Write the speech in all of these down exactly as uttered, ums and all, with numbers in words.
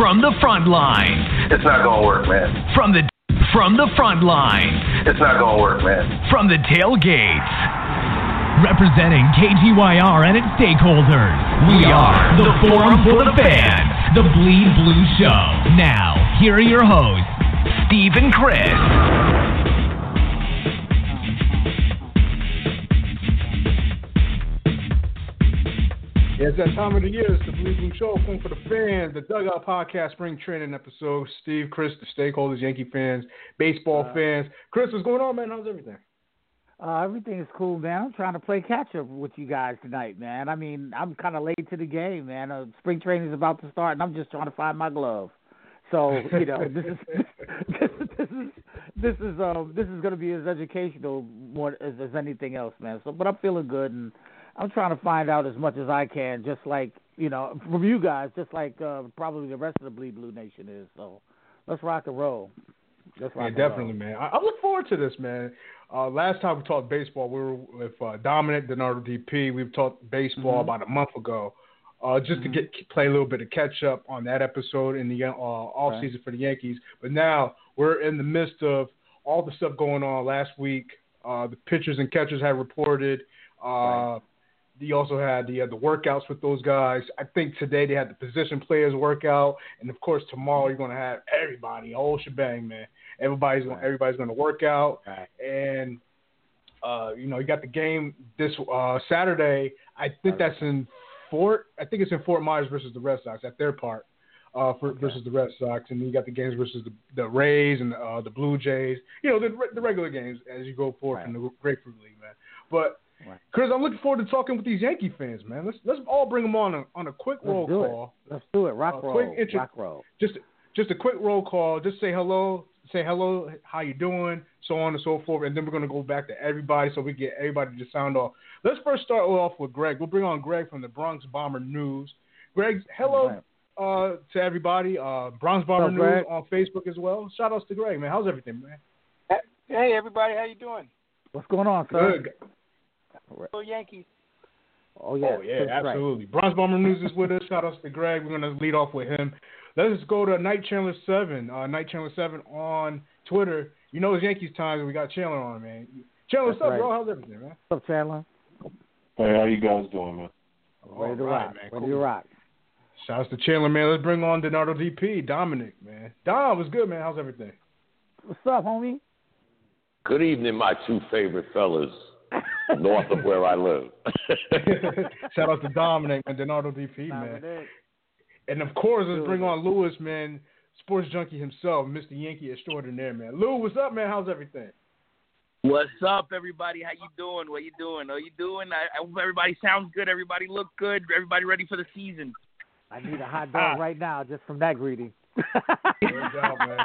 from the front line. It's not gonna work, man. From the from the front line. It's not gonna work, man. From the tailgates. Representing K G Y R and its stakeholders, we are the Forum for the Fans, the Bleed Blue Show. Now, here are your hosts, Steve and Chris. It's that time of the year. It's the Bleed Blue Show, Forum for the Fans, the Dugout Podcast Spring Training episode. Steve, Chris, the stakeholders, Yankee fans, baseball uh, fans. Chris, what's going on, man? How's everything? Uh, everything is cool, man. I'm trying to play catch-up with you guys tonight, man. I mean, I'm kind of late to the game, man. Uh, spring training is about to start, and I'm just trying to find my glove. So, you know, this is this, this is this is um this is going to be as educational more as, as anything else, man. So, but I'm feeling good, and I'm trying to find out as much as I can, just like, you know, from you guys, just like uh, probably the rest of the Bleed Blue Nation is. So, let's rock and roll. Let's rock yeah, and definitely, roll. man. I, I look forward to this, man. Uh, last time we talked baseball, we were with uh, Dominic, Donardo D P. We've talked baseball mm-hmm. about a month ago, uh, just mm-hmm. to get play a little bit of catch up on that episode in the uh, off season right. for the Yankees. But now we're in the midst of all the stuff going on. Last week, uh, the pitchers and catchers had reported. Uh, right. You also had the uh, the workouts with those guys. I think today they had the position players workout, and of course tomorrow you're going to have everybody, a whole shebang, man. Everybody's going, everybody's going to work out, right. and uh, you know you got the game this uh, Saturday. I think that's in Fort. I think it's in Fort Myers versus the Red Sox at their part uh, for, okay. versus the Red Sox, and then you got the games versus the, the Rays and the, uh, the Blue Jays. You know the the regular games as you go forward right. in the Grapefruit League, man. But right. Chris, I'm looking forward to talking with these Yankee fans, man. Let's let's all bring them on a, on a quick let's roll do call. It. Let's do it. Rock uh, roll. Quick intro- Rock roll. Just just a quick roll call. Just say hello. Say hello, how you doing, so on and so forth, and then we're going to go back to everybody so we get everybody to sound off. Let's first start off with Greg. We'll bring on Greg from the Bronx Bomber News. Greg, hello uh, to everybody. Uh, Bronx Bomber News Greg? On Facebook as well. Shout outs to Greg, man. How's everything, man? Hey, everybody. How you doing? What's going on, sir? Good. Go Yankees. Oh, yeah. Oh, yeah, absolutely. Right. Bronx Bomber News is with us. Shout outs to Greg. We're going to lead off with him. Let's go to Night Chandler seven. Uh, Night Chandler seven on Twitter. You know it's Yankees time, and we got Chandler on, man. Chandler, what's up, right. bro? How's everything, man? What's up, Chandler? Hey, how you guys doing, man? Ready to rock, man. Ready to rock. Shouts to Chandler, man. Let's bring on Donardo D P, Dominic, man. Dom, what's good, man? How's everything? What's up, homie? Good evening, my two favorite fellas north of where I live. Shout out to Dominic and Donardo D P, man. Dominic. And, of course, let's bring on Lewis, man, sports junkie himself, Mister Yankee extraordinaire, man. Lou, what's up, man? How's everything? What's up, everybody? How you doing? What you doing? How you doing? I, I hope everybody sounds good. Everybody look good. Everybody ready for the season. I need a hot dog right now just from that greeting. Good job, man.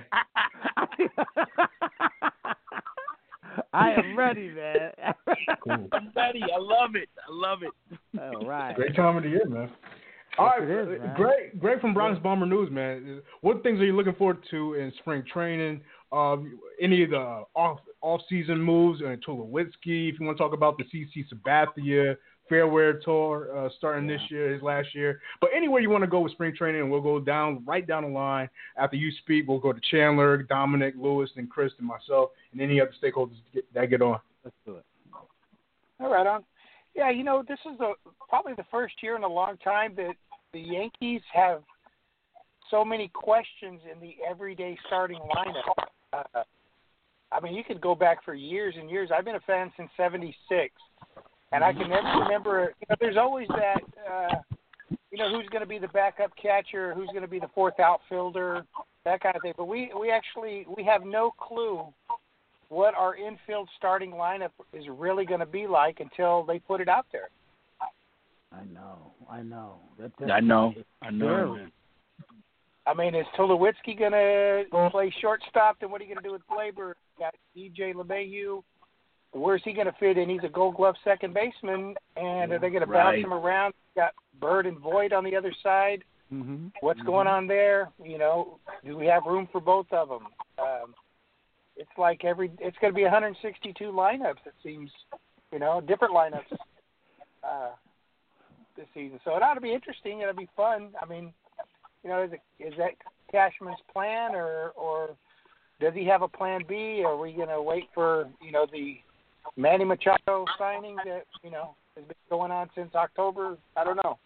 I am ready, man. Cool. I'm ready. I love it. I love it. All right. Great time of the year, man. All right, is, Greg, Greg from Bronx Bomber News, man. What things are you looking forward to in spring training? Uh, any of the off off season moves? And Tulowitzki, if you want to talk about the C C Sabathia Fairwear Tour uh, starting yeah. this year, his last year. But anywhere you want to go with spring training, and we'll go down right down the line. After you speak, we'll go to Chandler, Dominic, Lewis, and Chris, and myself, and any other stakeholders get, that get on. Let's do it. All right, on. Yeah, you know, this is a, probably the first year in a long time that the Yankees have so many questions in the everyday starting lineup. Uh, I mean, you could go back for years and years. I've been a fan since seventy-six, and I can never remember, you know, there's always that, uh, you know, who's going to be the backup catcher, who's going to be the fourth outfielder, that kind of thing. But we, we actually, we have no clue what our infield starting lineup is really going to be like until they put it out there. I know, I know. That, I know, I know. Man. I mean, is Tulowitzki going to play shortstop? Then what are you going to do with Glaber? You got D J LeMahieu. Where's he going to fit in? He's a Gold Glove second baseman, and are they going to bounce right. him around? You got Bird and Voit on the other side. Mm-hmm. What's mm-hmm. going on there? You know, do we have room for both of them? Um, it's like every. It's going to be one hundred sixty-two lineups. It seems, you know, different lineups uh, this season. So it ought to be interesting. It'll be fun. I mean, you know, is it, is that Cashman's plan, or or does he have a plan B? Are we going to wait for, you know, the Manny Machado signing that, you know, has been going on since October? I don't know.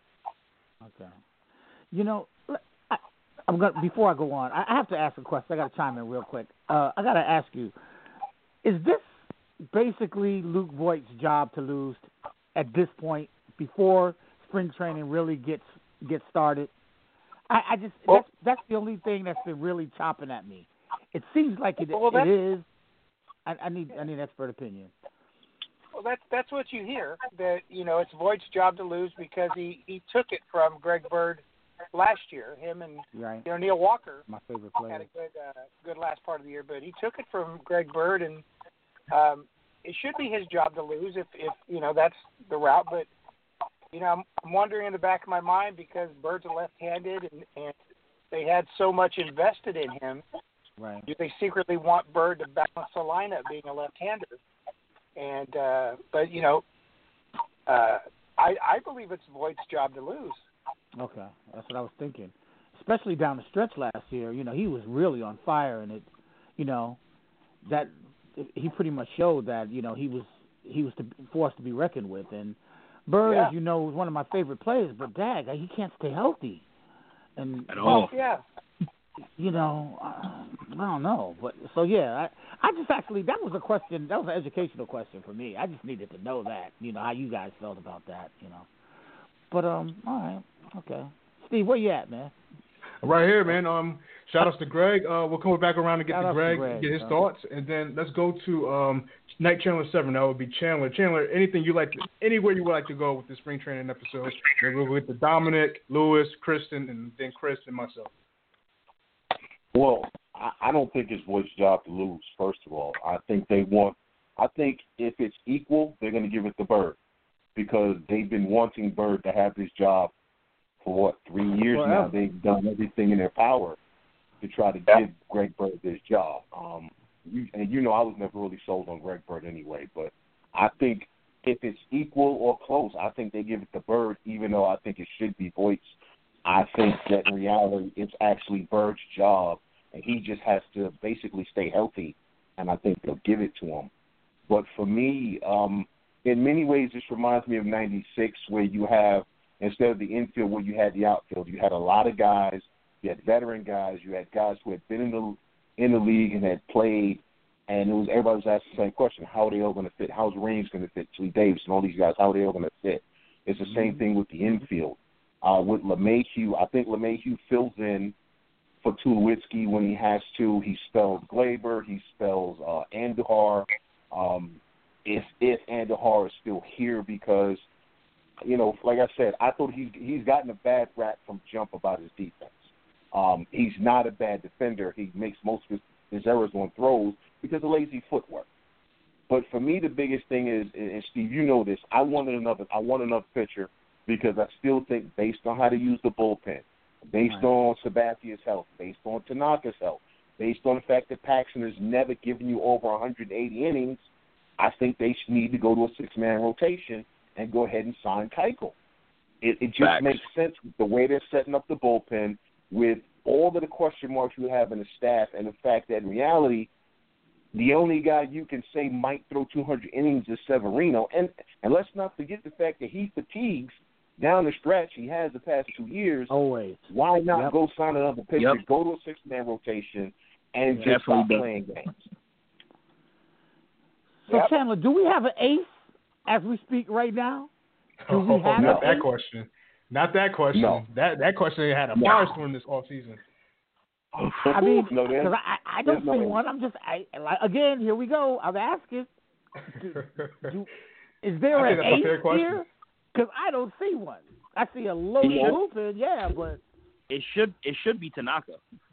Okay. You know, I, I'm gonna before I go on, I have to ask a question. I got to chime in real quick. Uh, I got to ask you: is this basically Luke Voigt's job to lose at this point before spring training really gets gets started? I, I just well, that's that's the only thing that's been really chopping at me. It seems like it well, it is. I, I need I need an expert opinion. Well, that's that's what you hear, that, you know, it's Voigt's job to lose because he, he took it from Greg Bird last year. Him and right. you know Neil Walker, my favorite player, had a good uh, good last part of the year, but he took it from Greg Bird, and um, it should be his job to lose if, if you know that's the route. But you know, I'm, I'm wondering in the back of my mind, because Bird's a left-handed, and, and they had so much invested in him. Right. Do they secretly want Bird to balance the lineup, being a left-hander? And uh, but you know, uh, I I believe it's Voigt's job to lose. Okay, that's what I was thinking. Especially down the stretch last year, you know, he was really on fire, and it, you know, that he pretty much showed that, you know, he was he was to, forced to be reckoned with. And Bird, yeah. as you know, was one of my favorite players, but dag, he can't stay healthy. And At all. Yeah. You know, I don't know, but so yeah, I, I just actually that was a question, that was an educational question for me. I just needed to know that, you know, how you guys felt about that, you know. But um, all right, okay, Steve, where you at, man? Right here, man. Um, shout outs to Greg. Uh, we'll come back around and get Shout to outs Greg, to Greg, and get his bro. thoughts, and then let's go to um Night Chandler seven. That would be Chandler. Chandler, anything you like, to, anywhere you would like to go with the spring training episode? Then we'll get to Dominic, Lewis, Kristen, and then Chris and myself. Well, I, I don't think it's Voigt's job to lose, first of all. I think they want – I think if it's equal, they're going to give it to Bird, because they've been wanting Bird to have this job for, what, three years Forever. now. They've done everything in their power to try to give Greg Bird this job. Um, you, and you know I was never really sold on Greg Bird anyway, but I think if it's equal or close, I think they give it to Bird, even though I think it should be Voigt's. I think that in reality it's actually Bird's job, and he just has to basically stay healthy, and I think they'll give it to him. But for me, um, in many ways, this reminds me of ninety-six, where you have, instead of the infield where you had the outfield, you had a lot of guys, you had veteran guys, you had guys who had been in the in the league and had played, and it was everybody was asking the same question: how are they all going to fit? How's Reigns going to fit? Lee Davis and all these guys, how are they all going to fit? It's the same thing with the infield. Uh, with LeMahieu, I think LeMahieu fills in for Tulowitzki when he has to. He spells Glaber. He spells uh, Andujar. Um, if if Andujar is still here, because, you know, like I said, I thought he, he's gotten a bad rap from jump about his defense. Um, he's not a bad defender. He makes most of his, his errors on throws because of lazy footwork. But for me, the biggest thing is, and Steve, you know this, I wanted another, I want another pitcher, because I still think, based on how to use the bullpen, based right. on Sabathia's health, based on Tanaka's health, based on the fact that Paxton has never given you over one hundred eighty innings, I think they should need to go to a six-man rotation and go ahead and sign Keuchel. It, it just Facts. makes sense with the way they're setting up the bullpen, with all of the question marks you have in the staff, and the fact that in reality, the only guy you can say might throw two hundred innings is Severino. And, and let's not forget the fact that he fatigues down the stretch. He has the past two years. Always. Why not Yep. go sign another pitcher, Yep. go to a six-man rotation, and Yeah, just stop definitely playing games? So Yep. Chandler, do we have an ace as we speak right now? Do Oh, we have not an that ace? question. Not that question. No. That that question had a No. firestorm this off season. I mean, no, there's, because I, I don't there's see no one. I'm just I, like, again. Here we go. I'm asking. Do, do, is there I an think that's a fair ace question. here? Because I don't see one. I see a loaded Yeah. bullpen, yeah, but It should it should be Tanaka.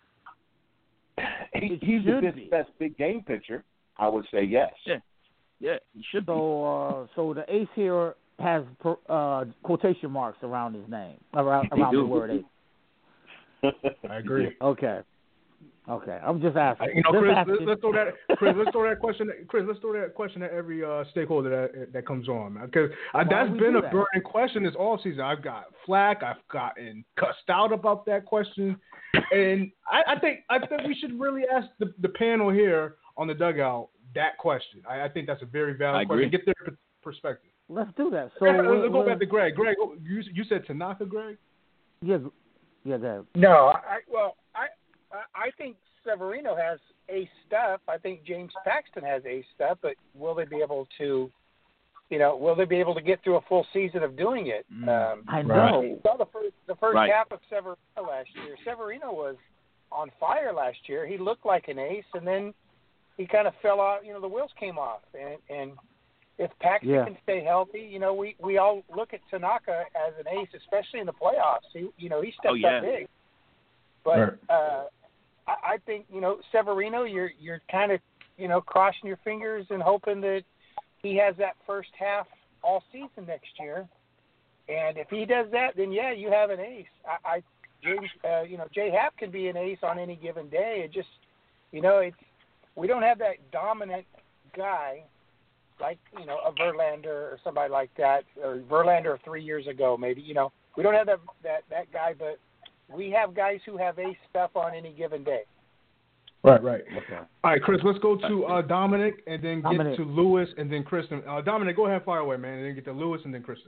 he, It he's the should best, be. best big game pitcher. I would say yes. Yeah. Yeah, he should be. so uh, so the ace here has uh, quotation marks around his name, around They around the do. word ace. I agree. Okay. Okay, I'm just asking. You know, just Chris, asking. let's, let's throw that. Chris, let's throw that question. Chris, let's throw that question at every uh, stakeholder that that comes on, man. Because uh, that's been a that? burning question this all season. I've got flack. I've gotten cussed out about that question, and I, I think I think we should really ask the, the panel here on the dugout that question. I, I think that's a very valid question. Get their p- perspective. Let's do that. So let's we're, go we're, back to Greg. Greg, you you said Tanaka, Greg? Yeah, yeah, go ahead. No, I well, I I think Severino has ace stuff. I think James Paxton has ace stuff, but will they be able to, you know, will they be able to get through a full season of doing it? Um, I know. You saw the first the first right. half of Severino last year. Severino was on fire last year. He looked like an ace, and then he kind of fell off. You know, the wheels came off, and and if Paxton yeah. can stay healthy, you know, we, we all look at Tanaka as an ace, especially in the playoffs. He, you know, he stepped oh, yeah. up big. But right. uh, I, I think, you know, Severino, you're you're kind of, you know, crossing your fingers and hoping that he has that first half all season next year. And if he does that, then yeah, you have an ace. I, I James, uh, you know, Jay Happ can be an ace on any given day. It just, you know, it's we don't have that dominant guy like, you know, a Verlander or somebody like that, or Verlander three years ago maybe. You know, we don't have that that that guy, but we have guys who have ace stuff on any given day. Right, right. Okay. All right, Chris, let's go to uh, Dominic and then get Dominic. to Lewis and then Kristen. Uh, Dominic, go ahead, fire away, man, and then get to Lewis and then Kristen.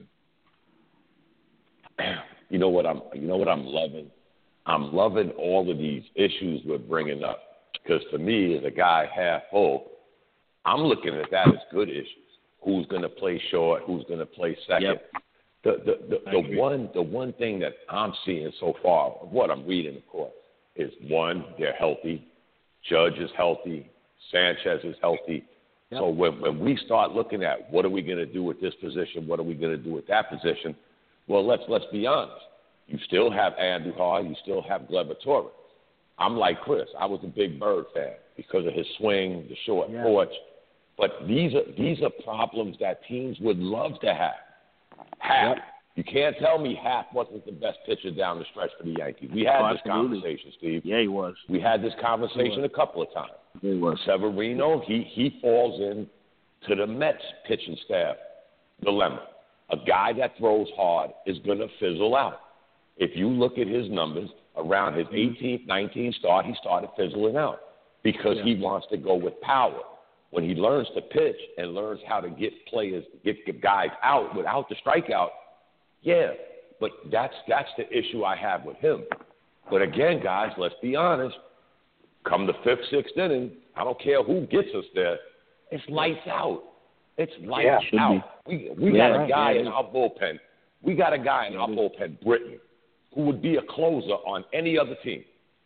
You know what I'm. You know what I'm loving. I'm loving all of these issues we're bringing up, because for me, as a guy half full, I'm looking at that as good issues. Who's going to play short? Who's going to play second? Yep. The the the, the one the one thing that I'm seeing so far, of what I'm reading, of course, is one, they're healthy. Judge is healthy. Sanchez is healthy. Yep. So when when we start looking at what are we going to do with this position, what are we going to do with that position, well, let's let's be honest. You still have Andujar. You still have Gleyber Torres. I'm like Chris. I was a big Bird fan because of his swing, the short yeah. porch. But these are these are problems that teams would love to have. Happ. Yep. You can't tell me Happ wasn't the best pitcher down the stretch for the Yankees. We had oh, this absolutely. conversation, Steve. Yeah, he was. We had this conversation a couple of times. He was. Severino, he, he falls in to the Mets pitching staff dilemma. A guy that throws hard is going to fizzle out. If you look at his numbers, around his eighteenth, nineteenth start, he started fizzling out because yeah. he wants to go with power. When he learns to pitch and learns how to get players, get, get guys out without the strikeout, yeah, but that's that's the issue I have with him. But again, guys, let's be honest. Come the fifth, sixth inning, I don't care who gets us there. It's lights out. It's lights yeah, out. We we yeah, got a guy yeah. in our bullpen. We got a guy in our bullpen, Britton, who would be a closer on any other team.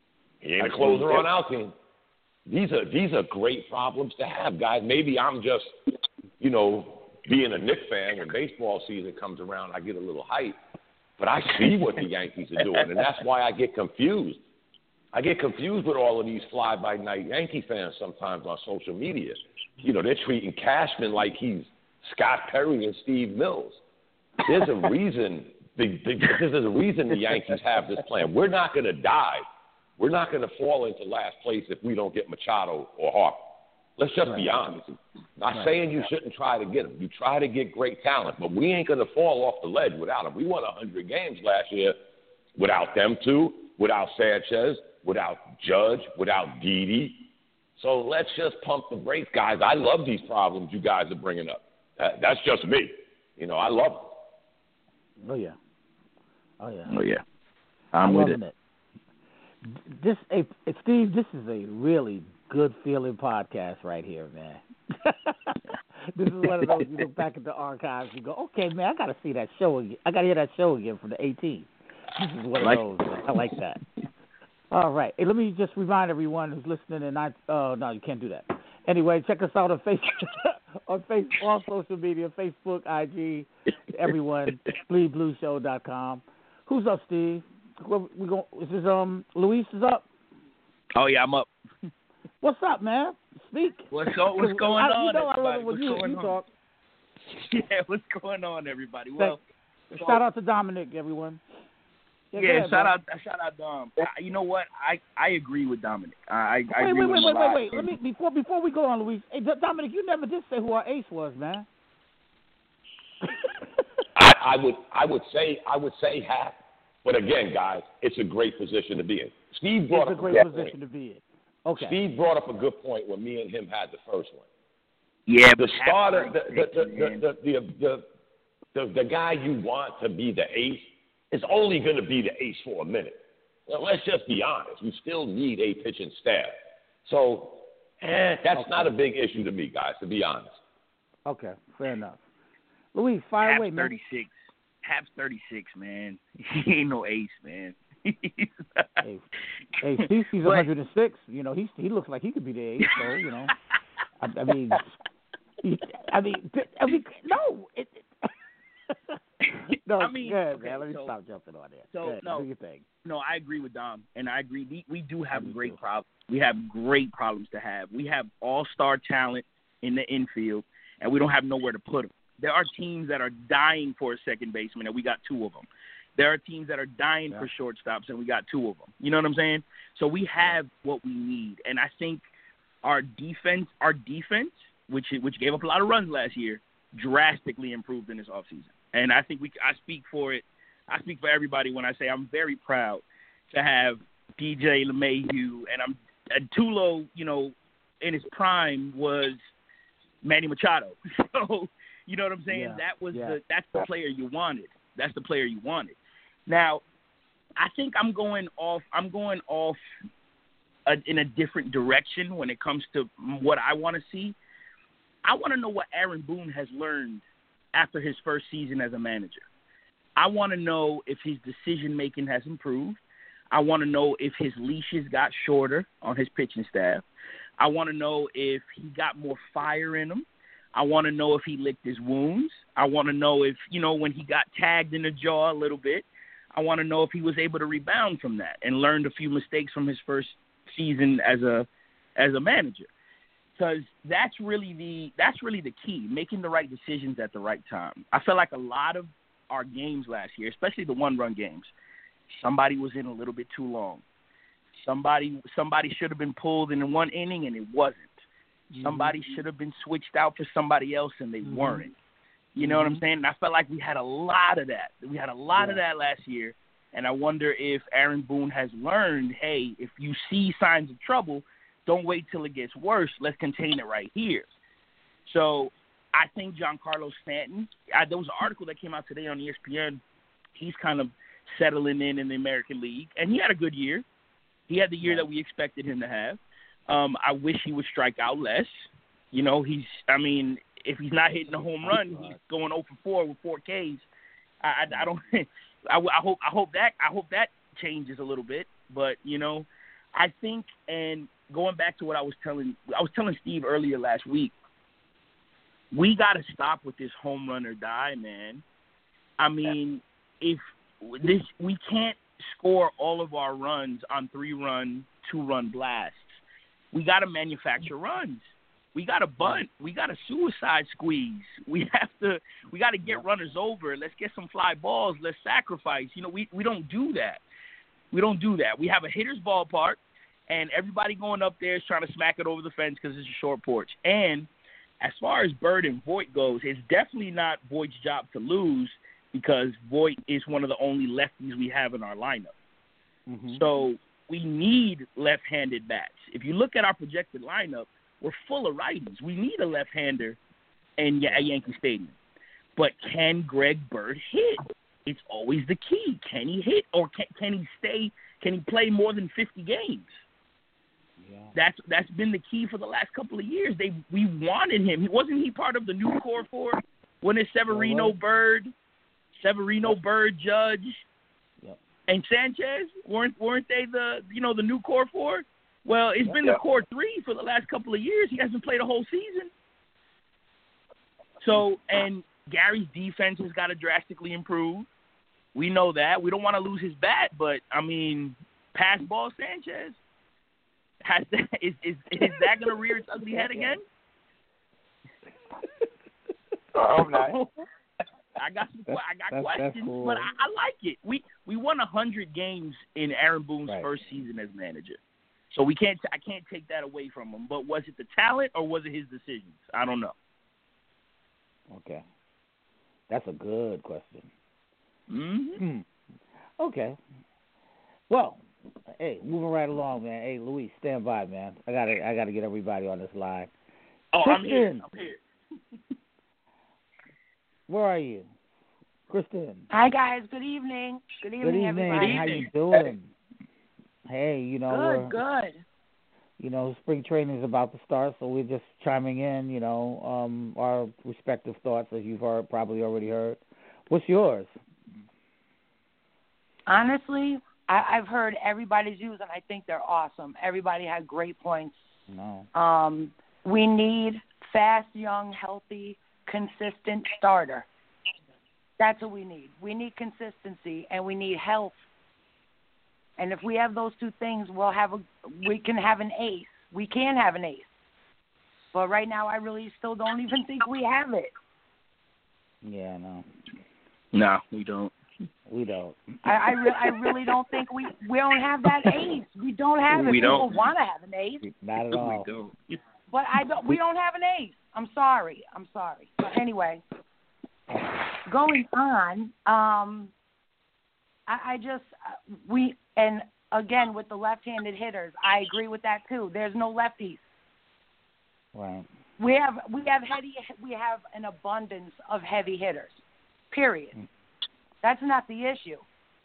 He ain't a closer on our team. These are these are great problems to have, guys. Maybe I'm just, you know, being a Knicks fan, when baseball season comes around, I get a little hype. But I see what the Yankees are doing, and that's why I get confused. I get confused with all of these fly-by-night Yankee fans sometimes on social media. You know, they're treating Cashman like he's Scott Perry and Steve Mills. There's a reason the, the, there's a reason the Yankees have this plan. We're not going to die. We're not going to fall into last place if we don't get Machado or Harper. Let's just be honest. Not right. saying you shouldn't try to get them. You try to get great talent, but we ain't going to fall off the ledge without them. We won one hundred games last year without them two, without Sanchez, without Judge, without Didi. So let's just pump the brakes, guys. I love these problems you guys are bringing up. That, that's just me. You know, I love them. Oh, yeah. Oh, yeah. Oh, yeah. I'm, I'm with it. it. This, hey, Steve, this is a really good feeling podcast right here, man. This is one of those you look back at the archives and go, okay, man, I got to see that show again. I got to hear that show again from the eighteenth. This is one like, of those. Man. I like that. All right. Hey, let me just remind everyone who's listening, and I, oh, no, you can't do that. Anyway, check us out on Facebook, on Facebook, on social media, Facebook, I G, everyone, bleed blue show dot com. Who's up, Steve? We go, is this, um, Luis is up? Oh, yeah, I'm up. What's up, man? Speak. What's, go, what's going I, on, you know everybody? I love it when you, you talk. Yeah, what's going on, everybody? Well, shout out to Dominic, everyone. Yeah, yeah ahead, shout bro. out, shout out, Dom. I, you know what? I, I agree with Dominic. I, I Wait, agree wait, with wait, him wait, a wait, lot. wait. Let me before before we go on, Luis. Hey, D- Dominic, you never did say who our ace was, man. I, I would I would say I would say half, but again, guys, it's a great position to be in. Steve brought It's a up great a good position point. to be in. Okay. Steve brought up a good point when me and him had the first one. Yeah, The but starter, the the the man. the the, the, the, the guy you want to be the ace is only going to be the ace for a minute. Well, let's just be honest. We still need a pitching staff. So, eh, that's Okay. not a big issue to me, guys, to be honest. Okay, fair enough. Luis, fire Hap's away, man. thirty-six. Hap's thirty-six, man. He ain't no ace, man. Hey, hey, Cece's one hundred six. You know, he he looks like he could be the ace. So you know, I, I mean, he, I mean, I mean, no. It, no, I mean, go ahead, okay, man. Let me so, stop jumping on there. So Go ahead, no, do your thing. no, I agree with Dom, and I agree. We, we do have Me great too. problems. We have great problems to have. We have all-star talent in the infield, and we don't have nowhere to put them. There are teams that are dying for a second baseman, and we got two of them. There are teams that are dying Yeah. for shortstops, and we got two of them. You know what I'm saying? So we have what we need, and I think our defense, our defense, which which gave up a lot of runs last year, drastically improved in this offseason. And I think we, I speak for it. I speak for everybody when I say I'm very proud to have D J LeMahieu, and I'm and Tulo, you know, in his prime was Manny Machado. So you know what I'm saying? Yeah, That was yeah. the that's the player you wanted. That's the player you wanted. Now, I think I'm going off. I'm going off a, in a different direction when it comes to what I want to see. I want to know what Aaron Boone has learned after his first season as a manager. I want to know if his decision-making has improved. I want to know if his leashes got shorter on his pitching staff. I want to know if he got more fire in him. I want to know if he licked his wounds. I want to know if, you know, when he got tagged in the jaw a little bit, I want to know if he was able to rebound from that and learned a few mistakes from his first season as a as a manager. Because that's really the that's really the key, making the right decisions at the right time. I feel like a lot of our games last year, especially the one-run games, somebody was in a little bit too long. Somebody somebody should have been pulled in one inning, and it wasn't. Mm-hmm. Somebody should have been switched out for somebody else, and they mm-hmm. weren't. You know mm-hmm. what I'm saying? And I felt like we had a lot of that. We had a lot yeah. of that last year, and I wonder if Aaron Boone has learned, hey, if you see signs of trouble, don't wait till it gets worse. Let's contain it right here. So I think Giancarlo Stanton, I, there was an article that came out today on E S P N. He's kind of settling in in the American League, and he had a good year. He had the year that we expected him to have. Um, I wish he would strike out less. You know, he's, I mean, if he's not hitting a home run, he's going oh for four with four Ks. I, I, I don't, I, I hope, I hope that, I hope that changes a little bit. But, you know, I think, and going back to what I was telling, I was telling Steve earlier last week, we got to stop with this home run or die, man. I mean, if this, we can't score all of our runs on three-run, two-run blasts. We got to manufacture runs. We got to bunt. We got to suicide squeeze. We have to. We got to get runners over. Let's get some fly balls. Let's sacrifice. You know, we we don't do that. We don't do that. We have a hitter's ballpark, and everybody going up there is trying to smack it over the fence because it's a short porch. And as far as Bird and Voit goes, it's definitely not Voit's job to lose because Voit is one of the only lefties we have in our lineup. Mm-hmm. So we need left-handed bats. If you look at our projected lineup, we're full of righties. We need a left-hander in at Yankee Stadium. But can Greg Bird hit? It's always the key. Can he hit, or can, can he stay? Can he play more than fifty games? Yeah. That's that's been the key for the last couple of years. They we wanted him. He wasn't he part of the new core four when it's Severino, oh, Bird, Severino, yep. Bird, Judge, yep. and Sanchez. weren't weren't they the you know the new core four? Well, it's been the core three for the last couple of years. He hasn't played a whole season. So, and Gary's defense has got to drastically improve. We know that. We don't want to lose his bat, but, I mean, pass ball Sanchez, has to, is, is, is that going to rear its ugly head again? I hope not. I got some, That's, I got that's, questions, that's cool. but I, I like it. We we won a hundred games in Aaron Boone's Right. first season as manager, so we can't I can't take that away from him. But was it the talent or was it his decisions? I don't know. Okay, that's a good question. Mm-hmm. Hmm. Okay. Well, hey, moving right along, man. Hey, Luis, stand by, man. I gotta I gotta get everybody on this line. Oh, Kristen, I'm here. I'm here. Where are you? Kristen. Hi, guys. Good evening. Good evening, Good evening. everybody. How you doing? Hey, you know, Good, we're, good. you know, spring training is about to start, so we're just chiming in, you know, um, our respective thoughts, as you've heard, probably already heard. What's yours? Honestly, I, I've heard everybody's views, and I think they're awesome. Everybody had great points. No. Um, we need fast, young, healthy, consistent starter. That's what we need. We need consistency, and we need health. And if we have those two things, we'll have a we can have an ace. We can have an ace. But right now, I really still don't even think we have it. Yeah, no. No, we don't. We don't. I I, re- I really don't think we we don't have that ace. We don't have it. We People don't. want to have an ace, Not at all. We don't. but I don't. We don't have an ace. I'm sorry. I'm sorry. But anyway, going on. Um, I, I just we and again with the left-handed hitters, I agree with that too. There's no lefties. Right. We have we have heavy we have an abundance of heavy hitters. Period. That's not the issue.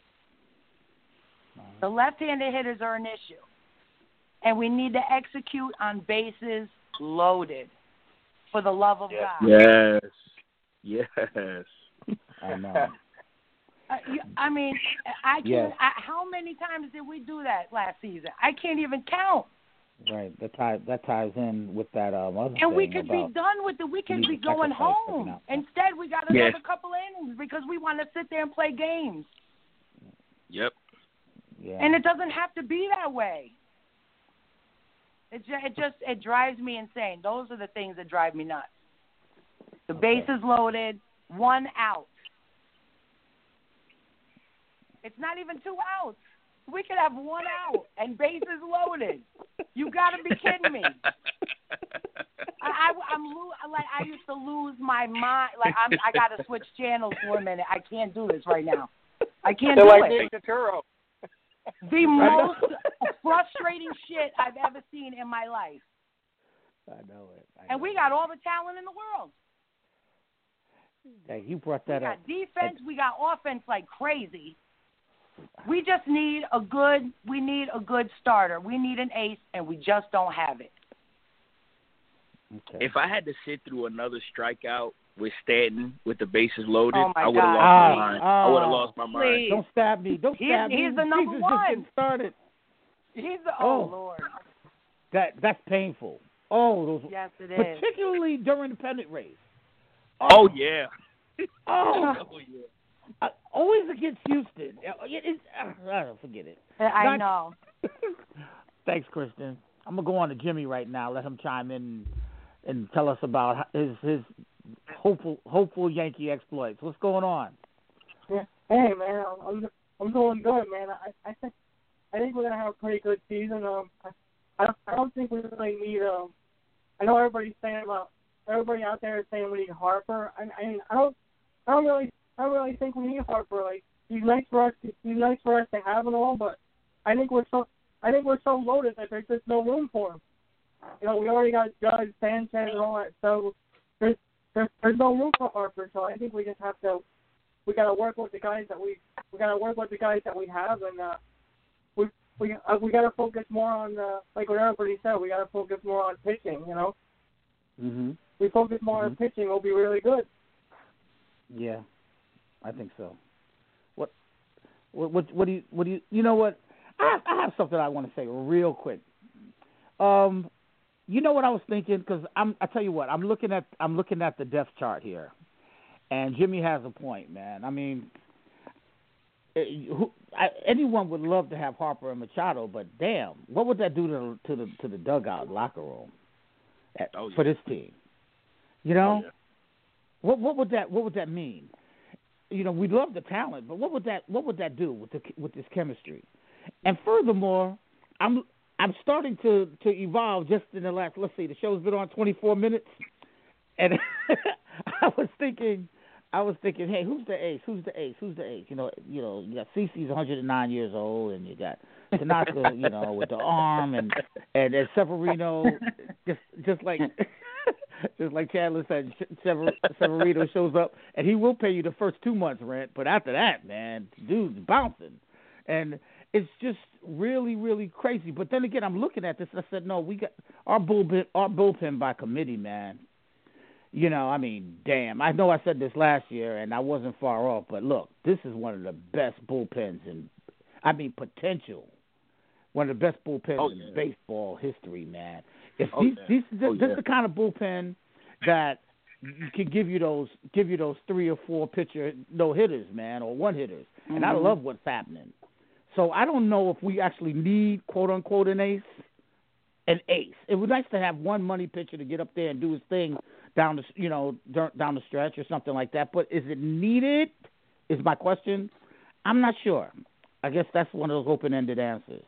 The left-handed hitters are an issue. And we need to execute on bases loaded, for the love of Yes. God. Yes. Yes. I know. Uh, you, I mean, I can't. Yes. I, how many times did we do that last season? I can't even count. Right. That ties that ties in with that um, other And we thing could about be done with it. We could need be to going sacrifice home. something else. Instead, we got Yes. another couple innings because we want to sit there and play games. Yep. Yeah. And it doesn't have to be that way. It just, it just it drives me insane. Those are the things that drive me nuts. The Okay. base is loaded, one out. It's not even two outs. We could have one out and bases loaded. You got to be kidding me. I, I, I'm lo- like I used to lose my mind. Like I'm, I got to switch channels for a minute. I can't do this right now. I can't So do like it. Nick Turturro. The most frustrating shit I've ever seen in my life. I know it. I And know we it. got all the talent in the world. Hey, you brought We that got up. defense. We got offense like crazy. We just need a good. We need a good starter. We need an ace, and we just don't have it. Okay. If I had to sit through another strikeout with Stanton with the bases loaded, Oh, my I would have God. lost my Ah, mind. ah, I would have lost my mind. Please. Don't stab me. Don't He's- stab me. he's the number Jesus, one. Just getting started. He's the oh, Oh. Lord. That that's painful. Oh, those Yes, it is. particularly during the pennant race. Oh, yeah. Oh, Oh, yeah. uh, always against Houston. Uh, It, it, uh, I don't forget it. I Not- know. Thanks, Kristen. I'm gonna go on to Jimmy right now. Let him chime in and tell us about his his hopeful hopeful Yankee exploits. What's going on? Yeah. Hey man, I'm I'm doing good, man. I I think I think we're gonna have a pretty good season. Um, I I don't, I don't think we really need um. I know everybody's saying about everybody out there is saying we need Harper. I I mean I don't I don't really I don't really think we need Harper. Like he's nice for us. He's nice for us to have and all, but I think we're so I think we're so loaded that there's just no room for him. You know, we already got Judge, Sanchez, and all that, so there's there's there's no room for Harper. So I think we just have to we got to work with the guys that we we got to work with the guys that we have, and uh, we we uh, we got to focus more on uh, like what everybody said. We got to focus more on pitching. You know, Mm-hmm. we focus more Mhm. on pitching. We'll be really good. Yeah, I think so. What what what, what do you what do you you know what? I have, I have something I want to say real quick. Um, you know what I was thinking? Because I'm I tell you what, I'm looking at I'm looking at the depth chart here, and Jimmy has a point, man. I mean, eh, who, I, anyone would love to have Harper and Machado, but damn, what would that do to to the to the dugout locker room at, Oh, yeah. for this team? You know, Oh, yeah. what what would that what would that mean? you know, we love the talent, but what would that what would that do with the with this chemistry? And furthermore, I'm I'm starting to, to evolve just in the last. Let's see, the show's been on twenty-four minutes, and I was thinking, I was thinking, hey, who's the ace? Who's the ace? Who's the ace? You know, you know, you got Cece's one hundred nine years old, and you got Tanaka, you know, with the arm, and and, and Severino, just just like. Just like Chandler said, Sever- Severino shows up, and he will pay you the first two months' rent, but after that, man, dude's bouncing. And it's just really, really crazy. But then again, I'm looking at this, and I said, no, we got our bullpen, our bullpen by committee, man. You know, I mean, damn. I know I said this last year, and I wasn't far off, but look, this is one of the best bullpens in, I mean, potential. One of the best bullpens oh, yeah. in baseball history, man. If oh, these, yeah. these, this, oh, this yeah. is the kind of bullpen that can give you those, give you those three or four pitcher no hitters, man, or one hitters. Mm-hmm. And I love what's happening. So I don't know if we actually need quote unquote an ace, an ace. It would be nice to have one money pitcher to get up there and do his thing down the, you know, down the stretch or something like that. But is it needed? Is my question. I'm not sure. I guess that's one of those open-ended answers.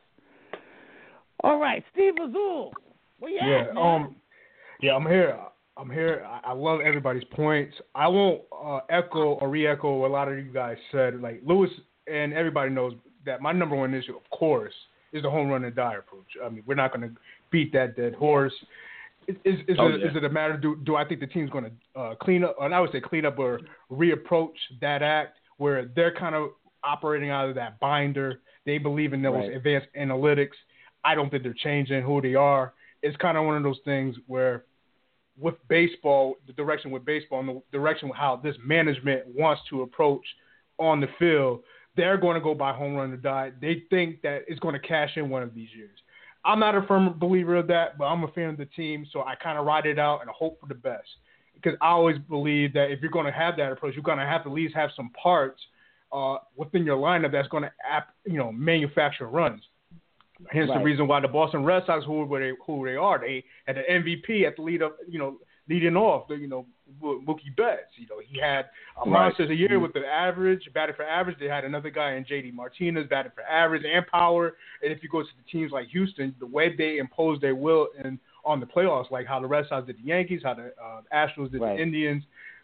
All right, Steve Azul. Where you yeah, at, man? um, yeah, I'm here. I'm here. I, I love everybody's points. I won't uh, echo or re-echo what a lot of you guys said. Like Lewis and everybody knows that my number one issue, of course, is the home run and die approach. I mean, we're not going to beat that dead horse. Is, is, is, oh, it, yeah. is it a matter? Do do I think the team's going to uh, clean up, and I would say clean up or reapproach that act where they're kind of operating out of that binder? They believe in those Right. advanced analytics. I don't think they're changing who they are. It's kind of one of those things where with baseball, the direction with baseball and the direction with how this management wants to approach on the field, they're going to go by home run or die. They think that it's going to cash in one of these years. I'm not a firm believer of that, but I'm a fan of the team, so I kind of ride it out and hope for the best. Because I always believe that if you're going to have that approach, you're going to have to at least have some parts uh, within your lineup that's going to, you know, manufacture runs. Hence right. the reason why the Boston Red Sox, who were they, who they are, they had an M V P at the lead up, you know, leading off, the, you know, Mookie Betts. You know, he had a monster right. a year mm-hmm. with the average, batted for average. They had another guy in J D Martinez, batted for average and power. And if you go to the teams like Houston, the way they impose their will in on the playoffs, like how the Red Sox did the Yankees, how the uh, Astros did right. the Indians,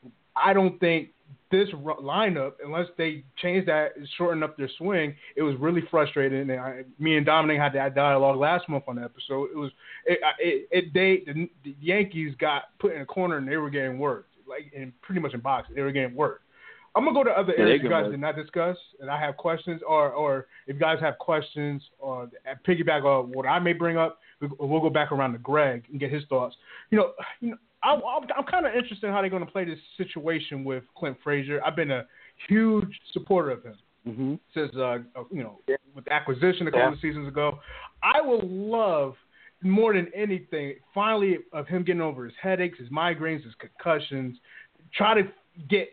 I don't think this lineup, unless they change that, shorten up their swing, it was really frustrating. And I, me and Dominic had that dialogue last month on the episode. It was it, it, it they the, the Yankees got put in a corner and they were getting worked, like in pretty much in boxing, they were getting worked. I'm gonna go to other yeah, areas you guys work. did not discuss, and I have questions, or or if you guys have questions or piggyback on what I may bring up, we'll go back around to Greg and get his thoughts. You know, you know. I'm, I'm kind of interested in how they're going to play this situation with Clint Frazier. I've been a huge supporter of him mm-hmm. since, uh, you know, with acquisition a couple yeah. of seasons ago. I would love, more than anything, finally, of him getting over his headaches, his migraines, his concussions, try to get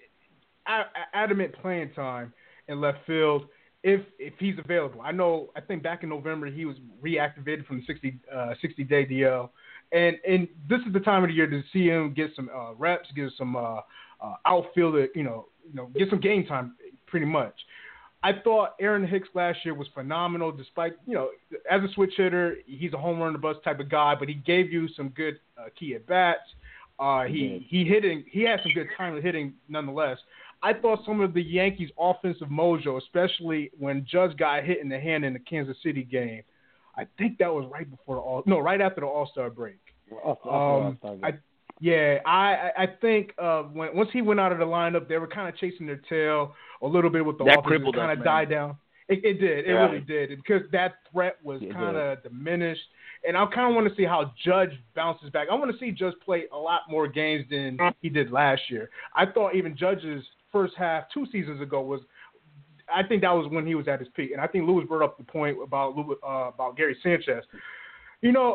a- adamant playing time in left field if if he's available. I know, I think back in November he was reactivated from the sixty, uh, sixty-day D L. And and this is the time of the year to see him get some uh, reps, get some uh, uh, outfielder, you know, you know, get some game time, pretty much. I thought Aaron Hicks last year was phenomenal, despite, you know, as a switch hitter, he's a home run the bus type of guy, but he gave you some good uh, key at bats. Uh, he he hitting, he had some good time with hitting, nonetheless. I thought some of the Yankees' offensive mojo, especially when Judge got hit in the hand in the Kansas City game. I think that was right before the all no, right after the All-Star break. After, after um, All-Star I, yeah, I I think uh, when once he went out of the lineup, they were kind of chasing their tail a little bit with the that offense. It kind of died down. It, it did. It yeah. really did because that threat was kind of diminished. And I kind of want to see how Judge bounces back. I want to see Judge play a lot more games than he did last year. I thought even Judge's first half two seasons ago was. I think that was when he was at his peak, and I think Lewis brought up the point about uh, about Gary Sanchez. You know,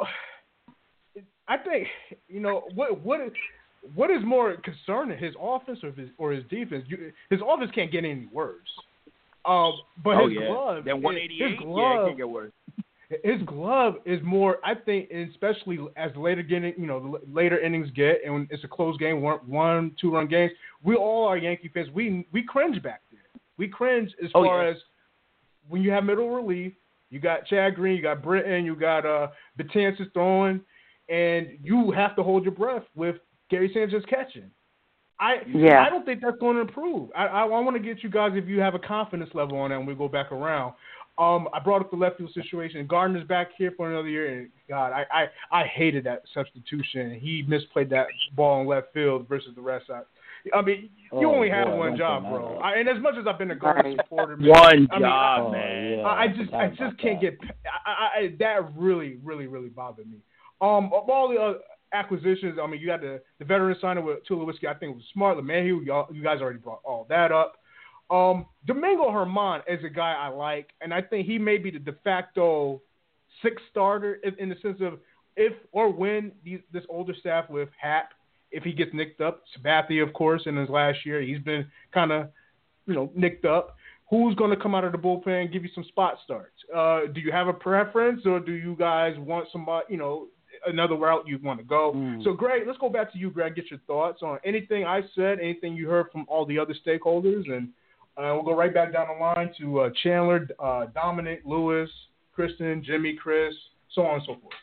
I think you know what what is what is more concerning, his offense or his or his defense? You, his offense can't get any worse. Um, but oh, his yeah. glove, then one eighty-eight, his glove, yeah, it can't get worse. his glove is more. I think, especially as later getting, you know, the later innings get, and when it's a close game, one, one two run games. We all are Yankee fans. We we cringe back there. We cringe as oh, far yeah. as when you have middle relief. You got Chad Green, you got Britton, you got uh, Betances throwing, and you have to hold your breath with Gary Sanchez catching. I yeah. I don't think that's going to improve. I I, I want to get you guys, if you have a confidence level on that when we go back around. Um, I brought up the left field situation. Gardner's back here for another year, and God, I, I, I hated that substitution. He misplayed that ball in left field versus the rest. I, I mean, you oh, only have boy, one job, bro. I, and as much as I've been a Gardner right. supporter, man, one I mean, job, I, man. yeah, I, I just I just can't that. get I, I, that really really really bothered me. Um, of all the uh, acquisitions, I mean, you got the, the veteran signing with Tulowitzki. I think it was smart. LeMahieu, y'all, you guys already brought all that up. Um, Domingo Germán is a guy I like, and I think he may be the de facto sixth starter in, in the sense of if or when these, this older staff with Happ, if he gets nicked up, Sabathia, of course, in his last year, he's been kind of, you know, nicked up. Who's going to come out of the bullpen and give you some spot starts? Uh, do you have a preference, or do you guys want somebody, you know, another route you want to go? Mm. So, Greg, let's go back to you, Greg, get your thoughts on anything I said, anything you heard from all the other stakeholders, and uh, we'll go right back down the line to uh, Chandler, uh, Dominic, Lewis, Kristen, Jimmy, Chris, so on and so forth.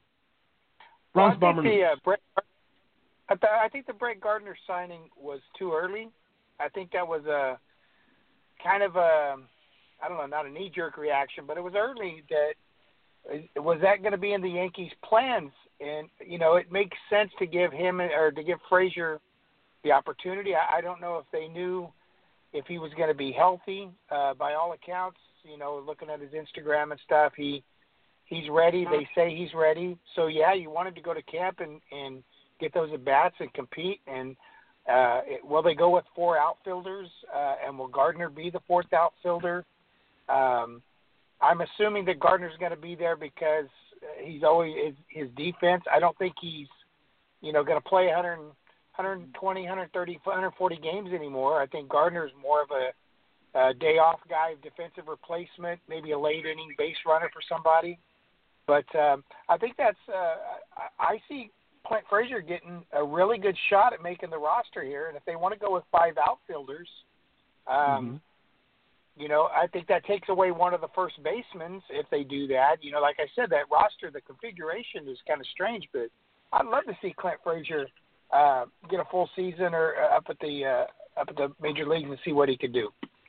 Well, I, think the, uh, Brett, I, th- I think the Brett Gardner signing was too early. I think that was a kind of a, I don't know, not a knee-jerk reaction, but it was early. That was that going to be in the Yankees' plans? And, you know, it makes sense to give him or to give Frazier the opportunity. I, I don't know if they knew if he was going to be healthy. Uh, by all accounts, you know, looking at his Instagram and stuff, he he's ready. They say he's ready. So, yeah, you wanted to go to camp and, and get those at-bats and compete. And uh, it, will they go with four outfielders, uh, and will Gardner be the fourth outfielder? Um, I'm assuming that Gardner's going to be there because he's always his, his defense. I don't think he's, you know, going to play one hundred, one twenty, one thirty, one forty games anymore. I think Gardner's more of a, a day-off guy, defensive replacement, maybe a late-inning base runner for somebody. But um, I think that's uh, – I see Clint Frazier getting a really good shot at making the roster here. And if they want to go with five outfielders, um, mm-hmm. you know, I think that takes away one of the first basemen if they do that. You know, like I said, that roster, the configuration is kind of strange, but I'd love to see Clint Frazier uh, get a full season or uh, up at the uh, up at the major leagues and see what he could do.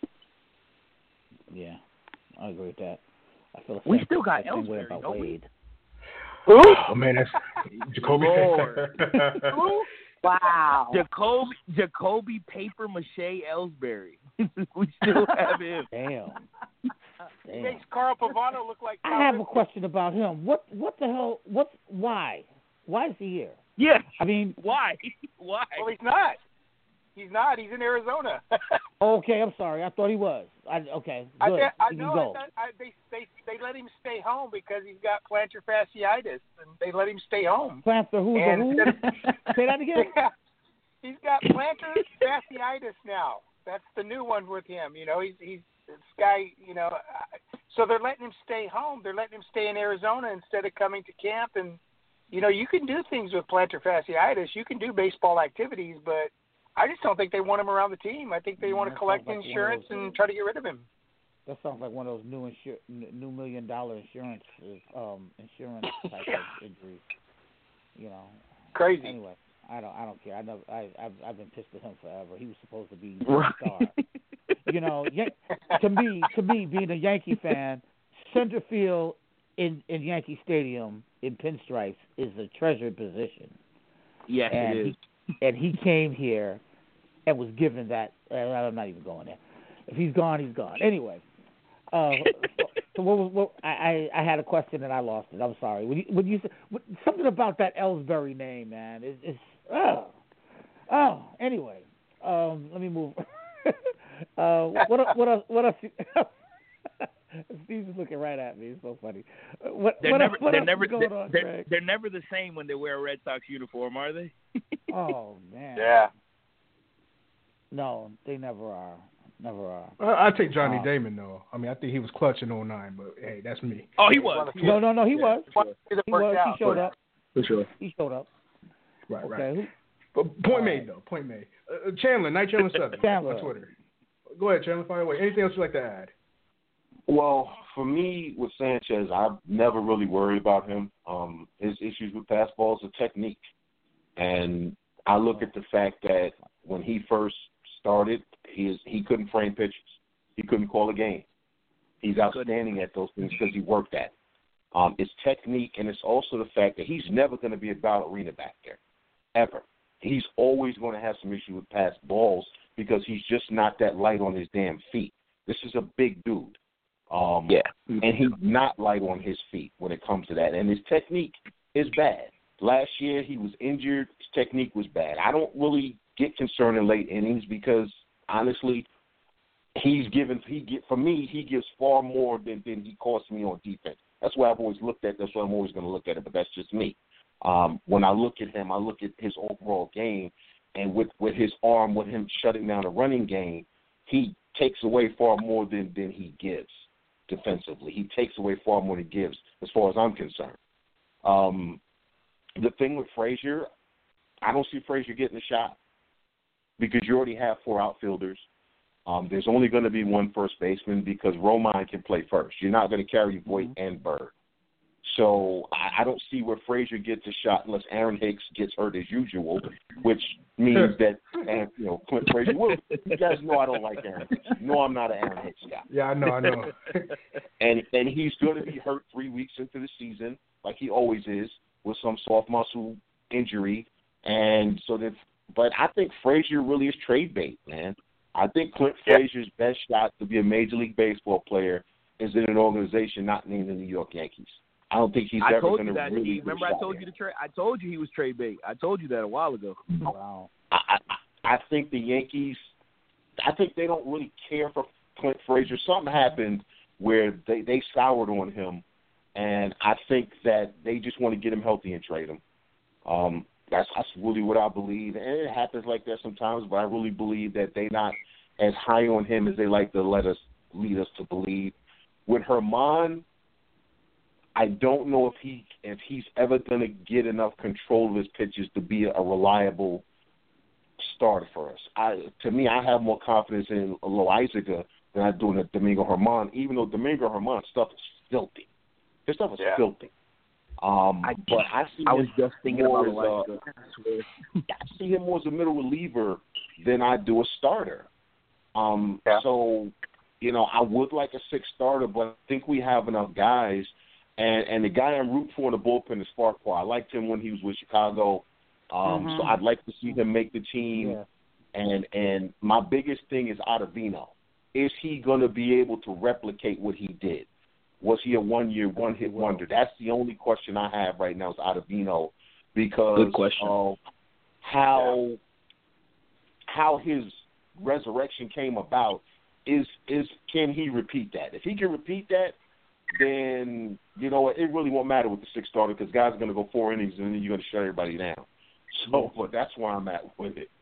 Yeah, I agree with that. I feel the we same, still got same way Ellsbury, about don't Wade. we? Oh man, that's Jacoby. Wow. Jacoby, Jacoby Paper Mache Ellsbury. We still have him. Damn. He Damn. makes Carl Pavano look like. I have a question about him. What? What the hell? What? Why? Why is he here? Yeah. I mean, why? Why? Well, he's not. He's not. He's in Arizona. Okay, I'm sorry. I thought he was. I, okay, I, good. I, I He can know. go. I, I, they they they let him stay home because he's got plantar fasciitis, and they let him stay home. Plantar who's a who? Say that again. Yeah, he's got plantar fasciitis now. That's the new one with him. You know, he's he's this guy. You know, so they're letting him stay home. They're letting him stay in Arizona instead of coming to camp. And you know, you can do things with plantar fasciitis. You can do baseball activities, but I just don't think they want him around the team. I think they Yeah, want to that collect sounds like insurance one of those- and try to get rid of him. That sounds like one of those new insur- new million dollar insurance um insurance type Yeah. of injuries. You know. Crazy. Anyway, I don't I don't care. I know I I've, I've been pissed at him forever. He was supposed to be Right. the star. You know, Yan- to me, to me, being a Yankee fan, center field in in Yankee Stadium in pinstripes is a treasured position. Yes, and it is. He, and he came here and was given that. Uh, I'm not even going there. If he's gone, he's gone. Anyway, uh, so, so what was what? I, I I had a question and I lost it. I'm sorry. When you, when you what, something about that Ellsbury name, man, it's, it's oh oh. Anyway, um, let me move. uh, what what else? What else? Steve's looking right at me. It's so funny. What, They're what never, else, what they're else never, is going they're, on, they're, Greg? they're never the same when they wear a Red Sox uniform, are they? Oh man. Yeah. No, they never are. Never. Uh, Uh, I take Johnny uh, Damon though. I mean, I think he was clutch in oh nine, but hey, that's me. Oh, he was. He no, was. no, no, he Yeah, was. for sure. He was. out, He showed up. For sure. He showed up. Right, Okay. right. Who, But point uh, made though. Point made. Uh, Chandler, Night Chandler seven Chandler. on Twitter. Go ahead, Chandler. Fire away. Anything else you'd like to add? Well, for me with Sanchez, I've never really worried about him. Um, his issues with pass balls are technique, and I look at the fact that when he first started, he is, he couldn't frame pitches, he couldn't call a game. He's outstanding at those things because he worked at it. Um, it's technique, and it's also the fact that he's never going to be a ballerina back there, ever. He's always going to have some issue with pass balls because he's just not that light on his damn feet. This is a big dude. Um, yeah. And he's not light on his feet when it comes to that. And his technique is bad. Last year he was injured. His technique was bad. I don't really get concerned in late innings because, honestly, he's given he get for me, he gives far more than, than he costs me on defense. That's why I've always looked at That's why I'm always going to look at it, but that's just me. Um, when I look at him, I look at his overall game, and with, with his arm, with him shutting down the running game, he takes away far more than, than he gives defensively. He takes away far more than he gives as far as I'm concerned. Um, the thing with Frazier, I don't see Frazier getting a shot because you already have four outfielders. Um, there's only going to be one first baseman because Romine can play first. You're not going to carry Voit mm-hmm. and Bird. So I, I don't see where Frazier gets a shot unless Aaron Hicks gets hurt as usual, which means that and, you know Clint Frazier will. You guys know I don't like Aaron Hicks. You know I'm not an Aaron Hicks guy. Yeah, I know, I know. and and he's going to be hurt three weeks into the season, like he always is, with some soft muscle injury. And so that, but I think Frazier really is trade bait, man. I think Clint Frazier's best shot to be a Major League Baseball player is in an organization not named the New York Yankees. I don't think he's I ever told going you to that. really. Remember, I told there. you the trade. I told you he was trade bait. I told you that a while ago. Wow. I, I I think the Yankees. I think they don't really care for Clint Frazier. Something happened where they they soured on him, and I think that they just want to get him healthy and trade him. Um, that's that's really what I believe, and it happens like that sometimes. But I really believe that they're not as high on him as they like to let us lead us to believe. With Herman, I don't know if he if he's ever going to get enough control of his pitches to be a reliable starter for us. I, to me, I have more confidence in Loizaga than I do in Domingo Herman, even though Domingo Herman's stuff is filthy. His stuff is yeah. filthy. Um, I, but I see I was him just thinking more about as Loizaga. a, I swear. I see him more as a middle reliever than I do a starter. Um, yeah. So, you know, I would like a sixth starter, but I think we have enough guys. And and the guy I'm rooting for in the bullpen is Farquhar. I liked him when he was with Chicago, um, mm-hmm. so I'd like to see him make the team. Yeah. And and my biggest thing is Ottavino. Is he going to be able to replicate what he did? Was he a one-year, one-hit wonder? That's the only question I have right now is Ottavino because Good question. of how yeah. how his resurrection came about. Is is can he repeat that? If he can repeat that, then, you know, it really won't matter with the sixth starter because guys are going to go four innings and then you're going to shut everybody down. So, but that's where I'm at with it.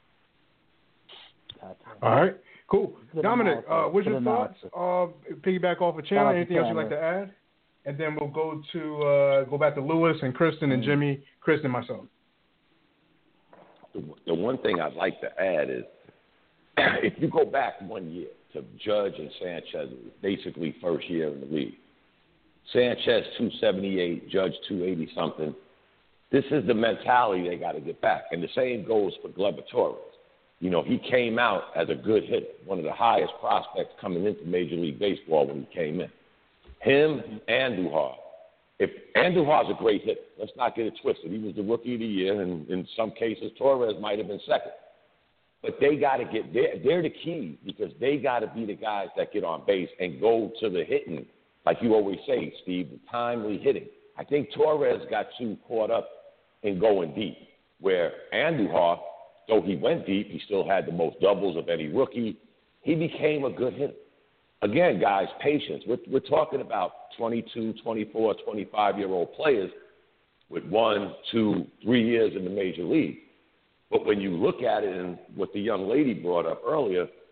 All right, cool. Good Dominic, uh, what's your thoughts? Uh, piggyback off of Chandler, anything else you'd like to add? And then we'll go to uh, go back to Lewis and Kristen and Jimmy, Kristen and myself. The, the one thing I'd like to add is if you go back one year to Judge and Sanchez, basically first year in the league. Sanchez two seventy-eight, Judge two eighty something. This is the mentality they got to get back, and the same goes for Gleyber Torres. You know, he came out as a good hitter, one of the highest prospects coming into Major League Baseball when he came in. Him, Andujar. If Andujar's a great hitter, let's not get it twisted. He was the Rookie of the Year, and in some cases Torres might have been second. But they got to get they're, they're the key because they got to be the guys that get on base and go to the hitting. Like you always say, Steve, the timely hitting. I think Torres got too caught up in going deep, where Andujar, though he went deep, he still had the most doubles of any rookie. He became a good hitter. Again, guys, patience. We're, we're talking about twenty-two, twenty-four, twenty-five-year-old players with one, two, three years in the major league. But when you look at it and what the young lady brought up earlier,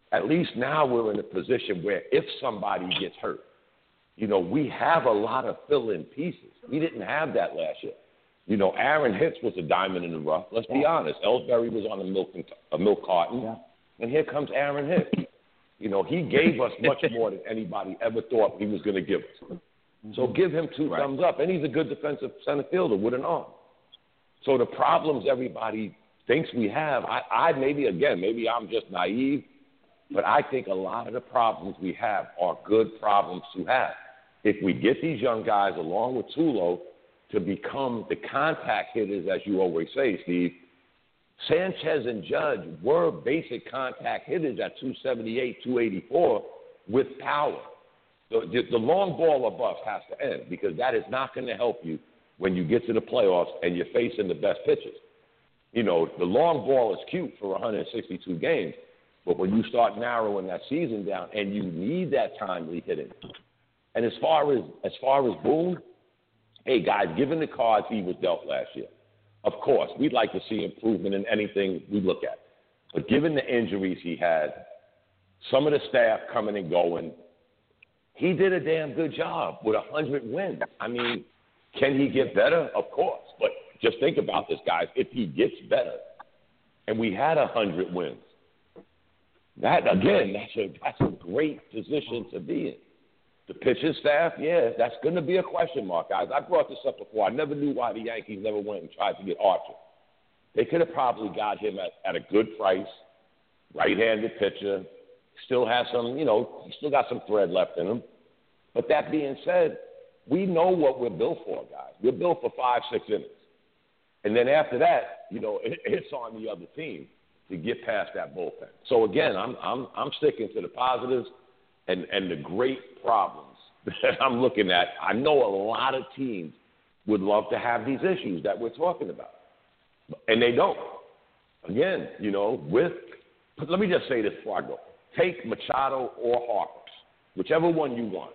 At least now we're in a position where if somebody gets hurt, you know, we have a lot of fill-in pieces. We didn't have that last year. You know, Aaron Hicks was a diamond in the rough. Let's yeah. be honest. Ellsbury was on a milk, a milk carton, yeah. and here comes Aaron Hicks. You know, he gave us much more than anybody ever thought he was going to give us. Mm-hmm. So give him two right. thumbs up. And he's a good defensive center fielder with an arm. So the problems everybody thinks we have, I, I maybe, again, maybe I'm just naive, but I think a lot of the problems we have are good problems to have. If we get these young guys, along with Tulo, to become the contact hitters, as you always say, Steve, Sanchez and Judge were basic contact hitters at two seventy-eight, two eighty-four with power. The, the, the long ball or bust has to end because that is not going to help you when you get to the playoffs and you're facing the best pitchers. You know, the long ball is cute for one hundred sixty-two games, but when you start narrowing that season down and you need that timely hitting. And as far as as far as Boone, hey, guys, given the cards he was dealt last year, of course, we'd like to see improvement in anything we look at. But given the injuries he had, some of the staff coming and going, he did a damn good job with one hundred wins. I mean, can he get better? Of course. But just think about this, guys. If he gets better, and we had one hundred wins, that, again, that's a, that's a great position to be in. The pitching staff, yeah, that's going to be a question mark, guys. I brought this up before. I never knew why the Yankees never went and tried to get Archer. They could have probably got him at, at a good price, right-handed pitcher, still has some, you know, he still got some thread left in him. But that being said, we know what we're built for, guys. We're built for five, six innings. And then after that, you know, it, it's on the other team to get past that bullpen. So, again, I'm I'm I'm sticking to the positives. And, and the great problems that I'm looking at, I know a lot of teams would love to have these issues that we're talking about. And they don't. Again, you know, with – let me just say this before I go. Take Machado or Harper, whichever one you want.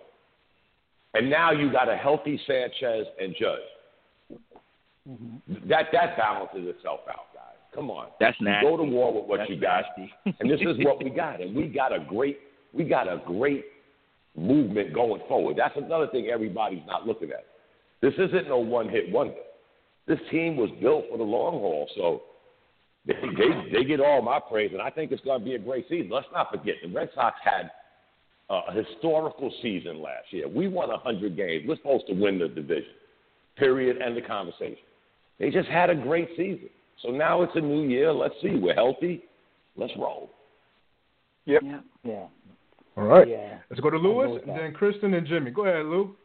And now you got a healthy Sanchez and Judge. Mm-hmm. That, that balances itself out, guys. Come on. That's nasty. Go to war with what That's you got. And this is what we got. And we got a great – We got a great movement going forward. That's another thing everybody's not looking at. This isn't no one-hit wonder. This team was built for the long haul, so they, they, they get all my praise, and I think it's going to be a great season. Let's not forget, the Red Sox had a historical season last year. We won one hundred games. We're supposed to win the division, period, end the conversation. They just had a great season. So now it's a new year. Let's see. We're healthy. Let's roll. Yep. Yeah. yeah. All right. Yeah. Let's go to Lewis, and then Kristen and Jimmy. Go ahead, Lou.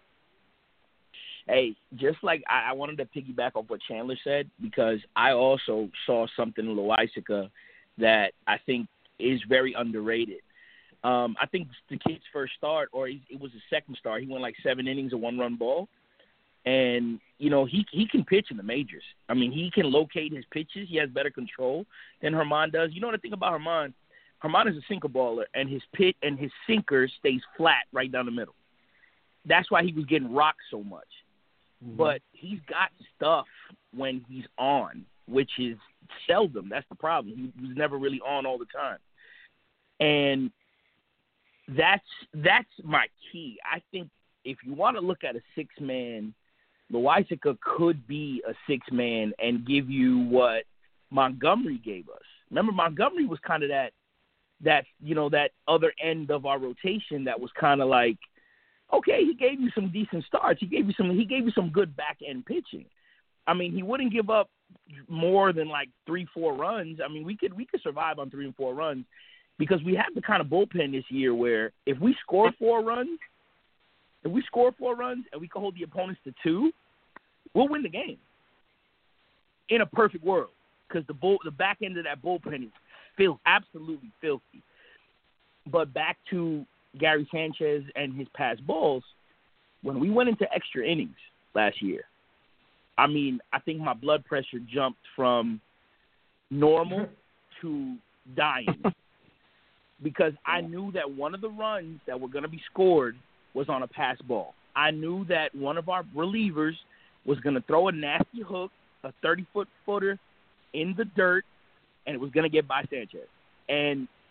Hey, just like I, I wanted to piggyback off what Chandler said, because I also saw something in Loaisiga that I think is very underrated. Um, I think the kid's first start, or he, it was his second start, he went like seven innings, a one-run ball. And, you know, he he can pitch in the majors. I mean, he can locate his pitches. He has better control than Herman does. You know the thing about Herman? Herman is a sinker baller, and his pit and his sinker stays flat right down the middle. That's why he was getting rocked so much. Mm-hmm. But he's got stuff when he's on, which is seldom. That's the problem. He was never really on all the time. And that's that's my key. I think if you want to look at a six-man, Loaisiga could be a six-man and give you what Montgomery gave us. Remember, Montgomery was kind of that, that you know, that other end of our rotation that was kind of like, okay, he gave you some decent starts. He gave you some. He gave you some good back end pitching. I mean, he wouldn't give up more than like three, four runs. I mean, we could we could survive on three and four runs because we have the kind of bullpen this year where if we score four runs, if we score four runs and we can hold the opponents to two, we'll win the game. In a perfect world, because the bull, the back end of that bullpen is fil- absolutely filthy. But back to Gary Sanchez and his past balls, when we went into extra innings last year, I mean, I think my blood pressure jumped from normal to dying because I knew that one of the runs that were going to be scored was on a pass ball. I knew that one of our relievers was going to throw a nasty hook, a thirty-foot footer in the dirt, and it was going to get by Sanchez. And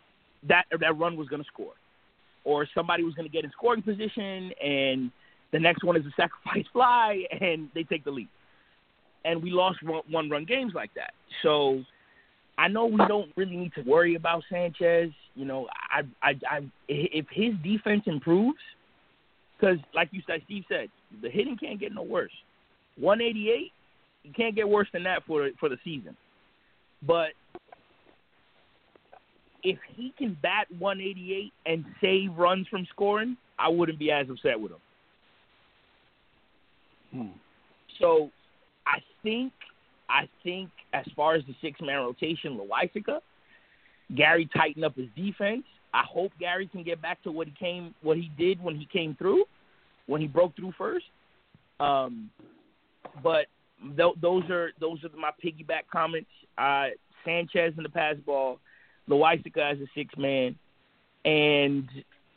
that that run was going to score, or somebody was going to get in scoring position, and the next one is a sacrifice fly, and they take the lead. And we lost one-run games like that. So I know we don't really need to worry about Sanchez. You know, I, I, I, if his defense improves, because like you said, Steve said, the hitting can't get no worse. one eighty-eight, you can't get worse than that for for the season. But if he can bat one eighty-eight and save runs from scoring, I wouldn't be as upset with him. Hmm. So I think, I think as far as the six-man rotation, Loaisiga, Gary tightened up his defense. I hope Gary can get back to what he came, what he did when he came through, when he broke through first. Um, but th- those are those are my piggyback comments. Uh, Sanchez in the pass ball, Loaisiga as a six-man, and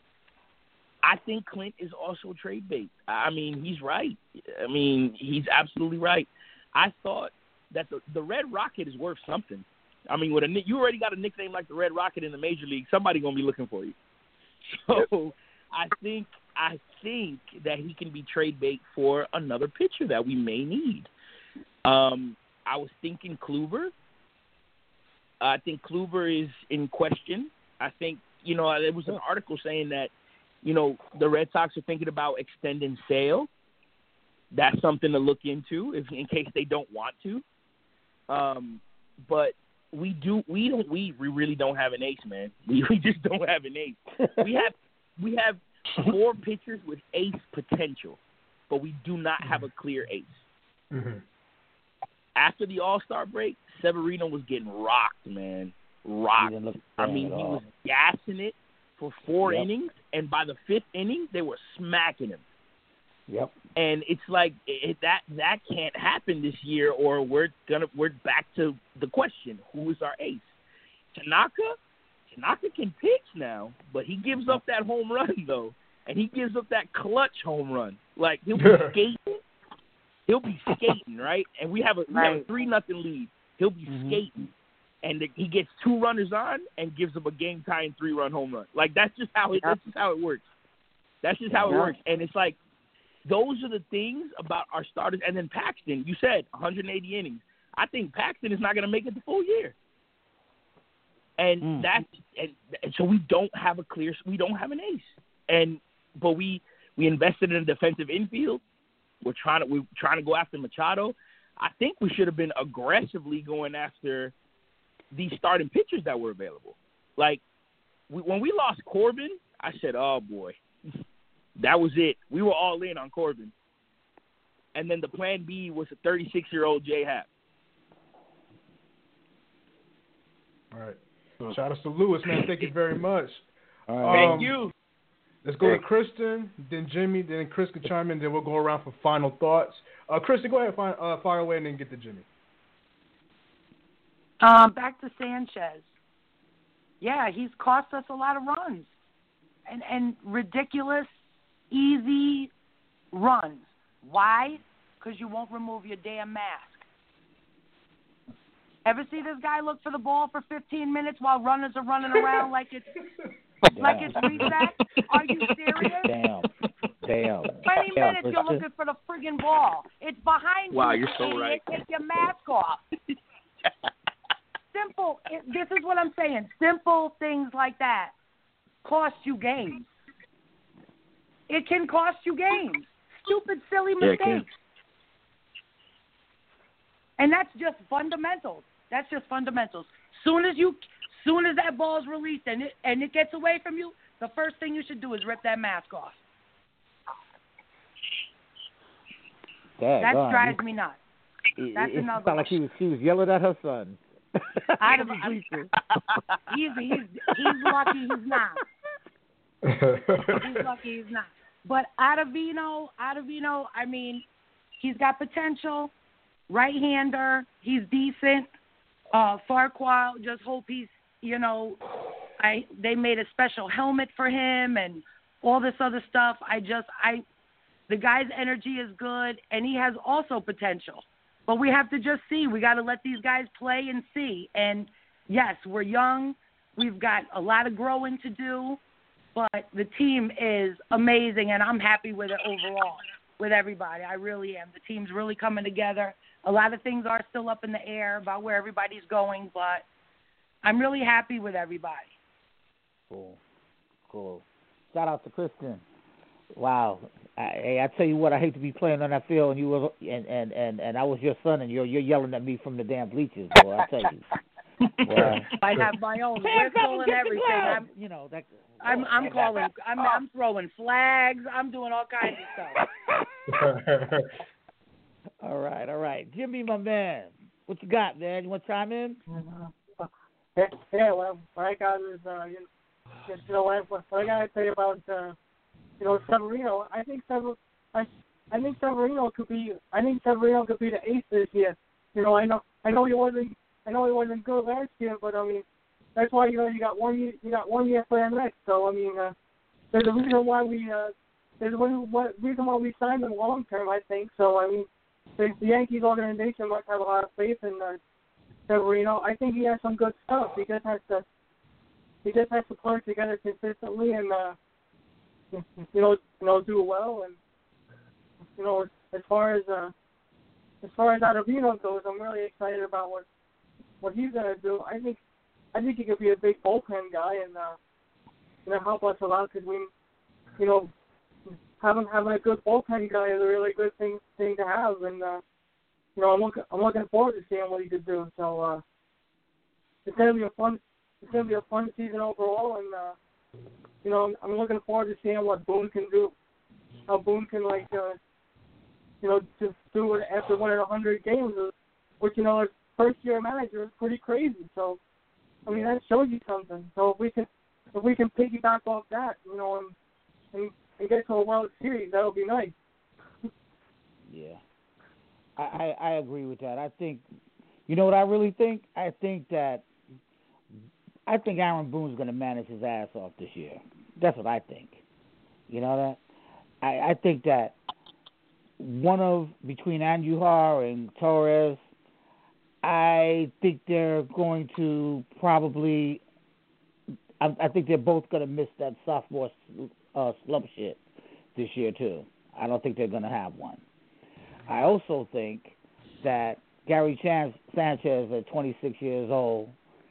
I think Clint is also trade bait. I mean, he's right. I mean, he's absolutely right. I thought that the, the Red Rocket is worth something. I mean, with a you already got a nickname like the Red Rocket in the Major League, somebody gonna be looking for you. So I think I think that he can be trade bait for another pitcher that we may need. Um, I was thinking Kluber. I think Kluber is in question. I think you know there was an article saying that you know the Red Sox are thinking about extending Sale. That's something to look into if in case they don't want to. Um, but we do we don't we, we really don't have an ace, man. We we just don't have an ace. We have we have four pitchers with ace potential, but we do not have a clear ace. Mm-hmm. After the All-Star break, Severino was getting rocked, man. Rocked. I mean, he was gassing it for four yep. innings, and by the fifth inning, they were smacking him. Yep. And it's like it, that that can't happen this year, or we're gonna we're back to the question: who is our ace? Tanaka, Tanaka can pitch now, but he gives up that home run though, and he gives up that clutch home run. Like he'll be skating, he'll be skating, right? And we have a, we have a three nothing lead. He'll be mm-hmm. skating, and the, he gets two runners on and gives up a game tying three run home run. Like that's just how it that's just how it works. That's just how it works, and it's like. Those are the things about our starters. And then Paxton, you said one hundred eighty innings. I think Paxton is not going to make it the full year. And mm. that's and, and so we don't have a clear we don't have an ace. And but we we invested in a defensive infield. We're trying to we're trying to go after Machado. I think we should have been aggressively going after these starting pitchers that were available. Like we, when we lost Corbin, I said, "Oh boy." That was it. We were all in on Corbin. And then the plan B was a thirty-six-year-old J Happ. All right. Shout out to Lewis, man. Thank you very much. All right. Um, Thank you. Let's go to Kristen, then Jimmy, then Chris can chime in, then we'll go around for final thoughts. Uh, Kristen, go ahead, fire, uh, fire away, and then get to Jimmy. Um, back to Sanchez. Yeah, he's cost us a lot of runs. And, and ridiculous easy runs. Why? Because you won't remove your damn mask. Ever see this guy look for the ball for fifteen minutes while runners are running around like it's Damn. like it's reset? Are you serious? Damn. Damn. Twenty Damn. minutes you're looking for the friggin' ball. It's behind wow, you. Wow, you're so idiot. right. Take your mask off. Simple. It, this is what I'm saying. Simple things like that cost you games. It can cost you games. Stupid, silly mistakes. Yeah, and that's just fundamentals. That's just fundamentals. Soon as you, soon as that ball is released and it and it gets away from you, the first thing you should do is rip that mask off. Dad, that God. drives me nuts. It, that's it, it another. Sound like she was she was yelling at her son. I'd have, he's he's he's lucky he's not. He's lucky he's not. But Ottavino, Ottavino, I mean, he's got potential. Right-hander, he's decent. Uh, Farquhar, just hope he's, you know, I they made a special helmet for him and all this other stuff. I just, I, the guy's energy is good, and he has also potential. But we have to just see. We got to let these guys play and see. And, yes, we're young. We've got a lot of growing to do, but the team is amazing, and I'm happy with it overall, with everybody. I really am. The team's really coming together. A lot of things are still up in the air about where everybody's going, but I'm really happy with everybody. Cool. Cool. Shout out to Kristen. Wow. I, hey, I tell you what, I hate to be playing on that field, and you were, and, and, and, and I was your son, and you're you're yelling at me from the damn bleachers, boy. I tell you. Well, I have my own whistle and everything. I'm, you know that. I'm I'm calling. I'm I'm throwing flags. I'm doing all kinds of stuff. All right, all right, Jimmy, my man, what you got, man? You want to chime in? Uh, yeah, well, what I got is, uh, you know, you know what, what I got to say about, uh, you know, Severino. I think Sever, I, I think Severino could be, I think Severino could be the ace this year. You know, I know, I know he wasn't, I know he wasn't good last year, but I mean, that's why you know you got one year, you got one year for him next. So I mean, uh, there's a reason why we, uh, there's a reason why we signed him long term. I think so. I mean, the, the Yankees organization must have a lot of faith in uh, Severino. I think he has some good stuff. He just has to, he just has to put it together consistently and, uh, you know, you know, do well. And you know, as far as uh, as far as Ottavino goes, I'm really excited about what what he's gonna do. I think I think he could be a big bullpen guy and uh, you know, help us a lot because we, you know, having having a good bullpen guy is a really good thing thing to have. And uh, you know, I'm looking I'm looking forward to seeing what he could do. So uh, it's gonna be a fun it's gonna be a fun season overall. And uh, you know, I'm, I'm looking forward to seeing what Boone can do. How Boone can like uh, you know, just do it after winning a hundred games, which you know, as first year manager is pretty crazy. So I mean, that shows you something. So if we can if we can piggyback off that, you know, and and, and get to a World Series, that'll be nice. Yeah, I, I I agree with that. I think, you know what I really think? I think that I think Aaron Boone's going to manage his ass off this year. That's what I think. You know that? I, I think that one of between Andujar and Torres, I think they're going to probably. I, I think they're both going to miss that sophomore uh, slump shit this year too. I don't think they're going to have one. I also think that Gary Chan- Sanchez, at twenty-six years old,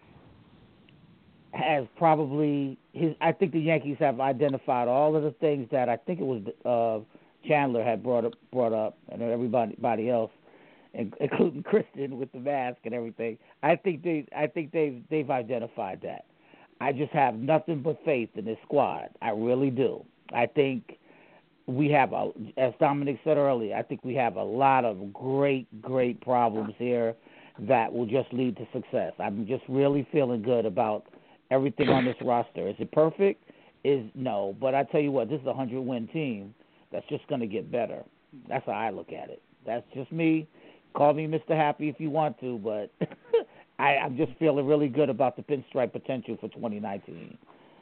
has probably his. I think the Yankees have identified all of the things that I think it was uh, Chandler had brought up, brought up, and everybody, everybody else, including Kristen with the mask and everything. I think they, I think they've they've identified that. I just have nothing but faith in this squad. I really do. I think we have, a, as Dominic said earlier, I think we have a lot of great, great problems here that will just lead to success. I'm just really feeling good about everything on this roster. Is it perfect? Is no, but I tell you what, this is a hundred-win team that's just going to get better. That's how I look at it. That's just me. Call me Mister Happy if you want to, but I, I'm just feeling really good about the pinstripe potential for twenty nineteen.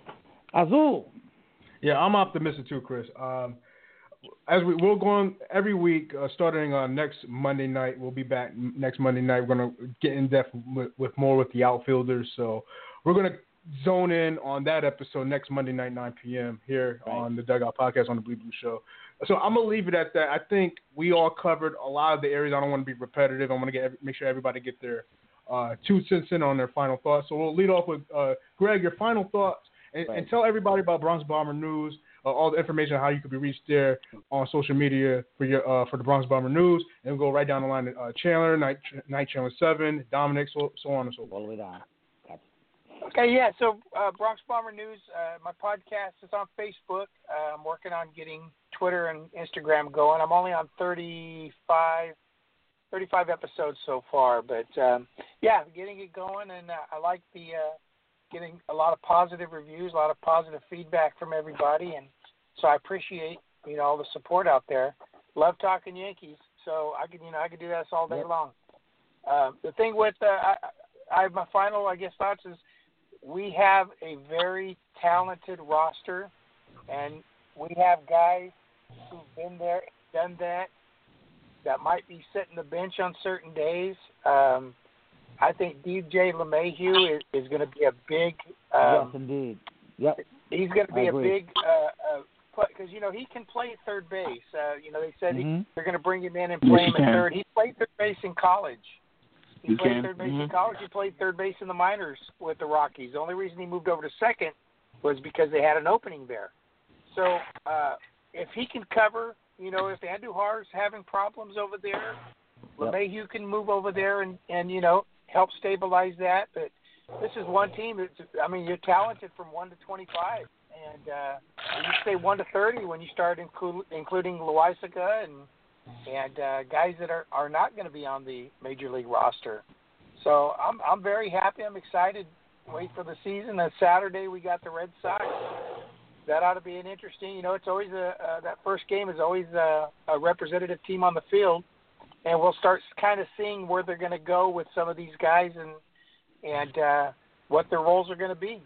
Azul. Yeah, I'm optimistic too, Chris. Um, as we we'll go on every week, uh, starting on next Monday night, we'll be back next Monday night. We're gonna get in depth with, with more with the outfielders. So we're gonna zone in on that episode next Monday night, nine p.m. here right. on the Dugout Podcast on the Bleed Blue Show. So I'm gonna leave it at that. I think we all covered a lot of the areas. I don't want to be repetitive. I want to get make sure everybody get their uh, two cents in on their final thoughts. So we'll lead off with uh, Greg, your final thoughts, and, right. and tell everybody about Bronx Bomber News. Uh, all the information how you could be reached there on social media for your uh, for the Bronx Bomber News, and we'll go right down the line to uh, Chandler, Night, Night Channel seven, Dominic, so, so on and so forth. All the way down. Gotcha. Okay, yeah. So uh, Bronx Bomber News, uh, my podcast is on Facebook. Uh, I'm working on getting Twitter and Instagram going. I'm only on thirty-five, thirty-five episodes so far, but um, yeah, getting it going, and uh, I like the uh, getting a lot of positive reviews, a lot of positive feedback from everybody, and so I appreciate, you know, all the support out there. Love talking Yankees, so I could, you know, I could do this all day long. Uh, the thing with, uh, I, I, my final, I guess, thoughts is we have a very talented roster, and we have guys who've been there, done that, that might be sitting the bench on certain days. Um, I think D J LeMahieu is, is going to be a big. Um, yes, indeed. Yep. He's going to be I a agree. big uh, uh, because you know he can play third base. Uh, you know they said Mm-hmm. he, they're going to bring him in and play Yes, him you at can. third. He played third base in college. He You played can. third base Mm-hmm. in college. He played third base in the minors with the Rockies. The only reason he moved over to second was because they had an opening there. So uh, if he can cover, you know, if Andujar's having problems over there, Yep. LeMahieu can move over there and, and, you know, help stabilize that. But this is one team that's, I mean, you're talented from one to twenty-five. And uh, you say one to thirty when you start inclu- including Loaisaga and and uh, guys that are, are not going to be on the major league roster. So I'm I'm very happy. I'm excited. Wait for the season. On Saturday we got the Red Sox. That ought to be an interesting. You know, it's always a uh, that first game is always a, a representative team on the field, and we'll start kind of seeing where they're going to go with some of these guys and and uh, what their roles are going to be.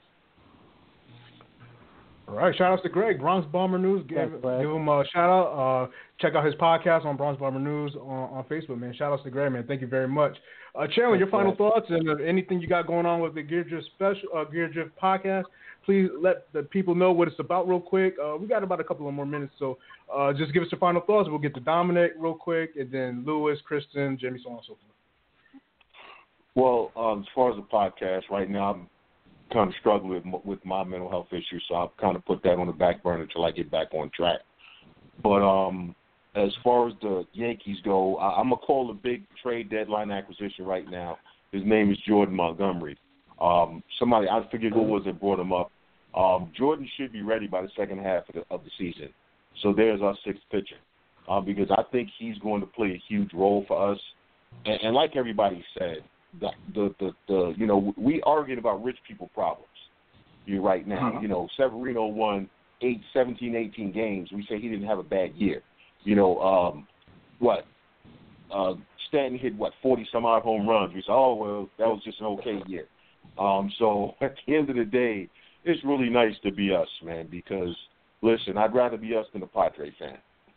All right, shout outs to Greg, Bronx Bomber News. Give, Thanks, Greg. give him a shout out. Uh, check out his podcast on Bronx Bomber News on, on Facebook, man. Shout outs to Greg, man. Thank you very much. Uh, Chandler, your final thoughts and uh, anything you got going on with the Gear Drift special, uh, Gear Drift podcast. Please let the people know what it's about real quick. Uh, we got about a couple of more minutes, so uh, just give us your final thoughts. We'll get to Dominic real quick, and then Lewis, Kristen, Jimmy, so on and so forth. Well, um, as far as the podcast, right now I'm kind of struggling with, with my mental health issues, so I'll kind of put that on the back burner until I get back on track. But um, as far as the Yankees go, I, I'm going to call a big trade deadline acquisition right now. His name is Jordan Montgomery. Um, somebody, I forget who it was that brought him up. Um, Jordan should be ready by the second half of the, of the season. So there's our sixth pitcher, uh, because I think he's going to play a huge role for us. And, and like everybody said, the, the, the, the, you know, we arguing about rich people problems here right now. Uh-huh. You know, Severino won eight, seventeen, eighteen games. We say he didn't have a bad year. You know, um, what? Uh, Stanton hit, what, forty-some-odd home runs. We say, oh, well, that was just an okay year. Um, so at the end of the day, it's really nice to be us, man, because, listen, I'd rather be us than a Padre fan.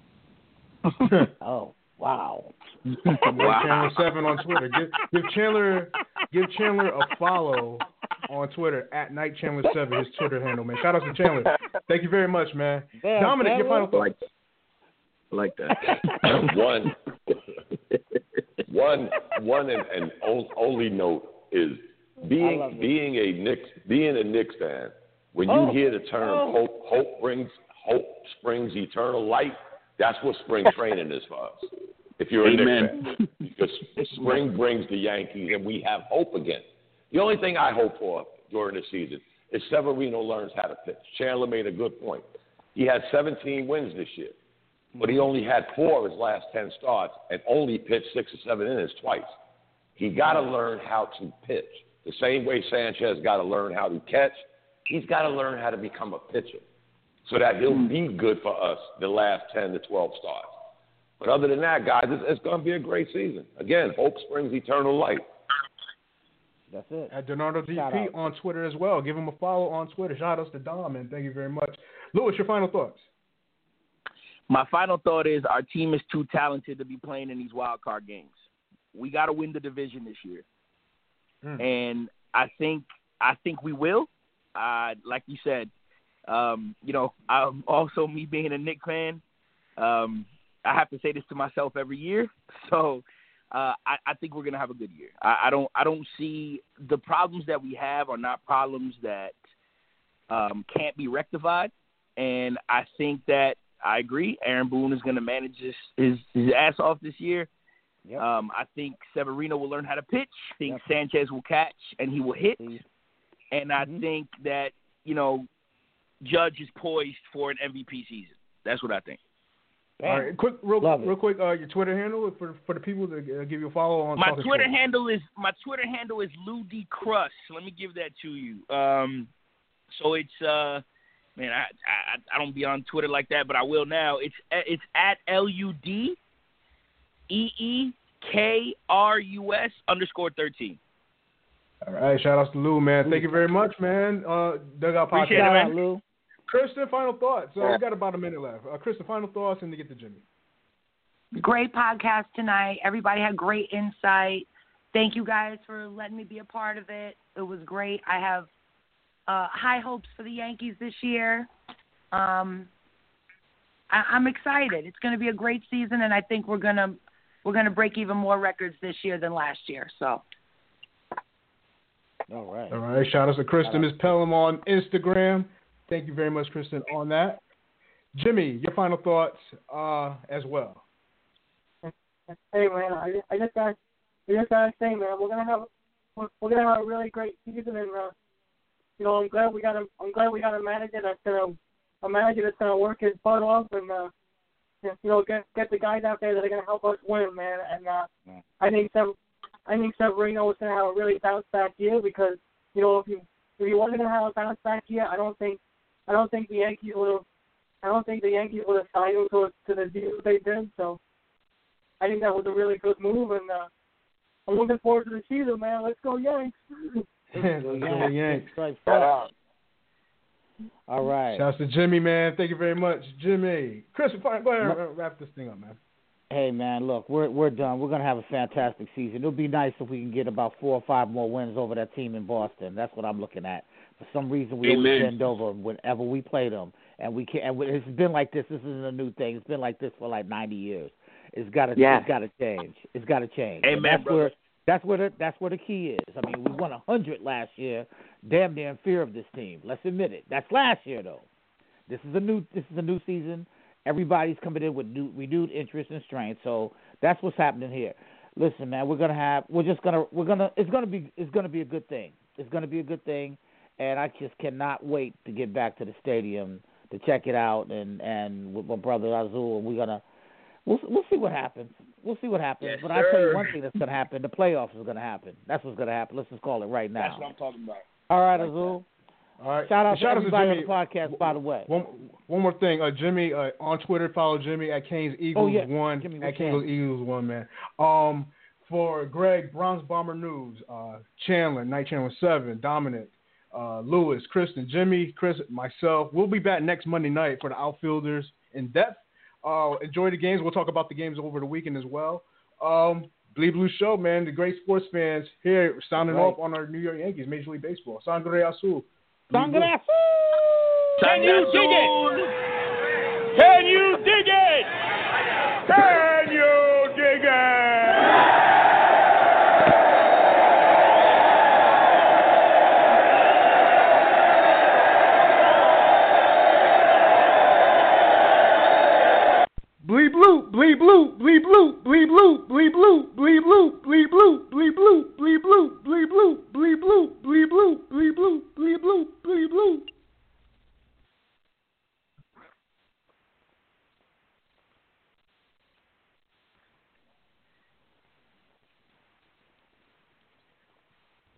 Oh, wow. Wow. Chandler seven on Twitter. Give, give Chandler give Chandler a follow on Twitter at Night Chandler seven, his Twitter handle, man. Shout out to Chandler. Thank you very much, man. Damn, Dominic, your final Chandler. thoughts. I like that. one, one, one, and, and only note is being being a Knicks being a Knicks fan. When you Oh. hear the term Oh. "hope, hope brings hope springs eternal light," that's what spring training is for us. If you're a Amen. Knicks fan, because spring brings the Yankees, and we have hope again. The only thing I hope for during the season is Severino learns how to pitch. Chandler made a good point. He had seventeen wins this year, but he only had four of his last ten starts and only pitched six or seven innings twice. He got to learn how to pitch. The same way Sanchez got to learn how to catch, he's got to learn how to become a pitcher so that he'll be good for us the last ten to twelve starts. But other than that, guys, it's, it's going to be a great season. Again, hope springs eternal light. That's it. At Donardo D Shout P out. on Twitter as well. Give him a follow on Twitter. Shout outs to Dom, and thank you very much. Lewis, your final thoughts. My final thought is our team is too talented to be playing in these wild card games. We got to win the division this year, Mm. and I think I think we will. Uh, like you said, um, you know, I'm also me being a Knicks fan. Um, I have to say this to myself every year, so uh, I, I think we're gonna have a good year. I, I don't I don't see the problems that we have are not problems that um, can't be rectified, and I think that I agree. Aaron Boone is going to manage his, his his ass off this year. Yep. Um, I think Severino will learn how to pitch. I think Yep. Sanchez will catch and he will hit. Please. And I Mhm. think that, you know, Judge is poised for an M V P season. That's what I think. All right, quick, real, Love it. real quick, uh, your Twitter handle for for the people to uh, give you a follow on. My Talking Twitter Sports. handle is my Twitter handle is Lou D Crush. Let me give that to you. Um, so it's uh, man, I, I I don't be on Twitter like that, but I will now. It's it's at L U D E E K R U S underscore thirteen. All right, shout outs to Lou, man. Thank you very much, man. Uh, Dugout Podcast. Appreciate it, Shout man. out, Lou. Kristen, final thoughts. So we got about a minute left. Uh, Kristen, final thoughts, and to get to Jimmy. Great podcast tonight. Everybody had great insight. thank you guys for letting me be a part of it. It was great. I have uh, high hopes for the Yankees this year. Um, I, I'm excited. It's going to be a great season, and I think we're going to we're going to break even more records this year than last year. So. All right. All right. Shout out to Kristen Miss Pelham on Instagram. Thank you very much, Kristen, on that. Jimmy, your final thoughts uh, as well. Hey man, I, I just got I just gotta say, man, we're gonna have we're, we're gonna have a really great season, and uh, you know, I'm glad we got a I'm glad we got a manager that's gonna a manager that's gonna work his butt off and uh, you know get get the guys out there that are gonna help us win, man. And uh, I think Sev, I think Severino is gonna have a really bounce back year because you know if you if he wasn't gonna have a bounce back year, I don't think I don't think the Yankees would have I don't think the Yankees would have signed him to to the deal they did. So I think that was a really good move, and uh, I'm looking forward to the season, man. Let's go Yanks! Let's go Yanks! All right. Shouts to Jimmy, man. Thank you very much, Jimmy. Chris, go ahead and wrap this thing up, man. Hey, man, look, we're we're done. We're gonna have a fantastic season. It'll be nice if we can get about four or five more wins over that team in Boston. That's what I'm looking at. For some reason, we always bend over whenever we play them, and we can't. And it's been like this. This isn't a new thing. It's been like this for like ninety years. It's got to. Yes. It's got to change. It's got to change. Amen, that's brother. where. That's where the. That's where the key is. I mean, we won a hundred last year. Damn near in fear of this team. Let's admit it. That's last year though. This is a new. This is a new season. Everybody's coming in with new, renewed interest and strength. So that's what's happening here. Listen, man, we're gonna have. We're just gonna. We're gonna. It's gonna be. It's gonna be a good thing. It's gonna be a good thing. And I just cannot wait to get back to the stadium to check it out and, and with my brother Azul, and we're gonna we'll we'll see what happens. We'll see what happens. Yes, but sir. I tell you one thing that's gonna happen: the playoffs is gonna happen. That's what's gonna happen. Let's just call it right now. That's what I'm talking about. All right, like Azul. All right. Shout out Shout to everybody out to Jimmy. on the podcast, by the way. One, one more thing, uh, Jimmy uh, on Twitter, follow Jimmy at Canes Eagles Oh, yeah. one Jimmy, at what's Canes that? Eagles one, man. Um, for Greg, Bronx Bomber News, uh, Chandler, Night Channel seven, Dominic, uh, Lewis, Kristen, Jimmy, Chris, myself. We'll be back next Monday night for the Outfielders in depth. Uh, enjoy the games. We'll talk about the games over the weekend as well. Um, Bleed Blue Show, man. The great sports fans here sounding Right. off on our New York Yankees, Major League Baseball. Sangre Azul. Sangre Azul. Can you dig it? Can you dig it? Can you dig it? Bleed blue, bleed blue, bleed blue, bleed blue, bleed blue, bleed blue, bleed blue, bleed blue, bleed blue, bleed blue, bleed blue, bleed blue, bleed blue, bleed blue.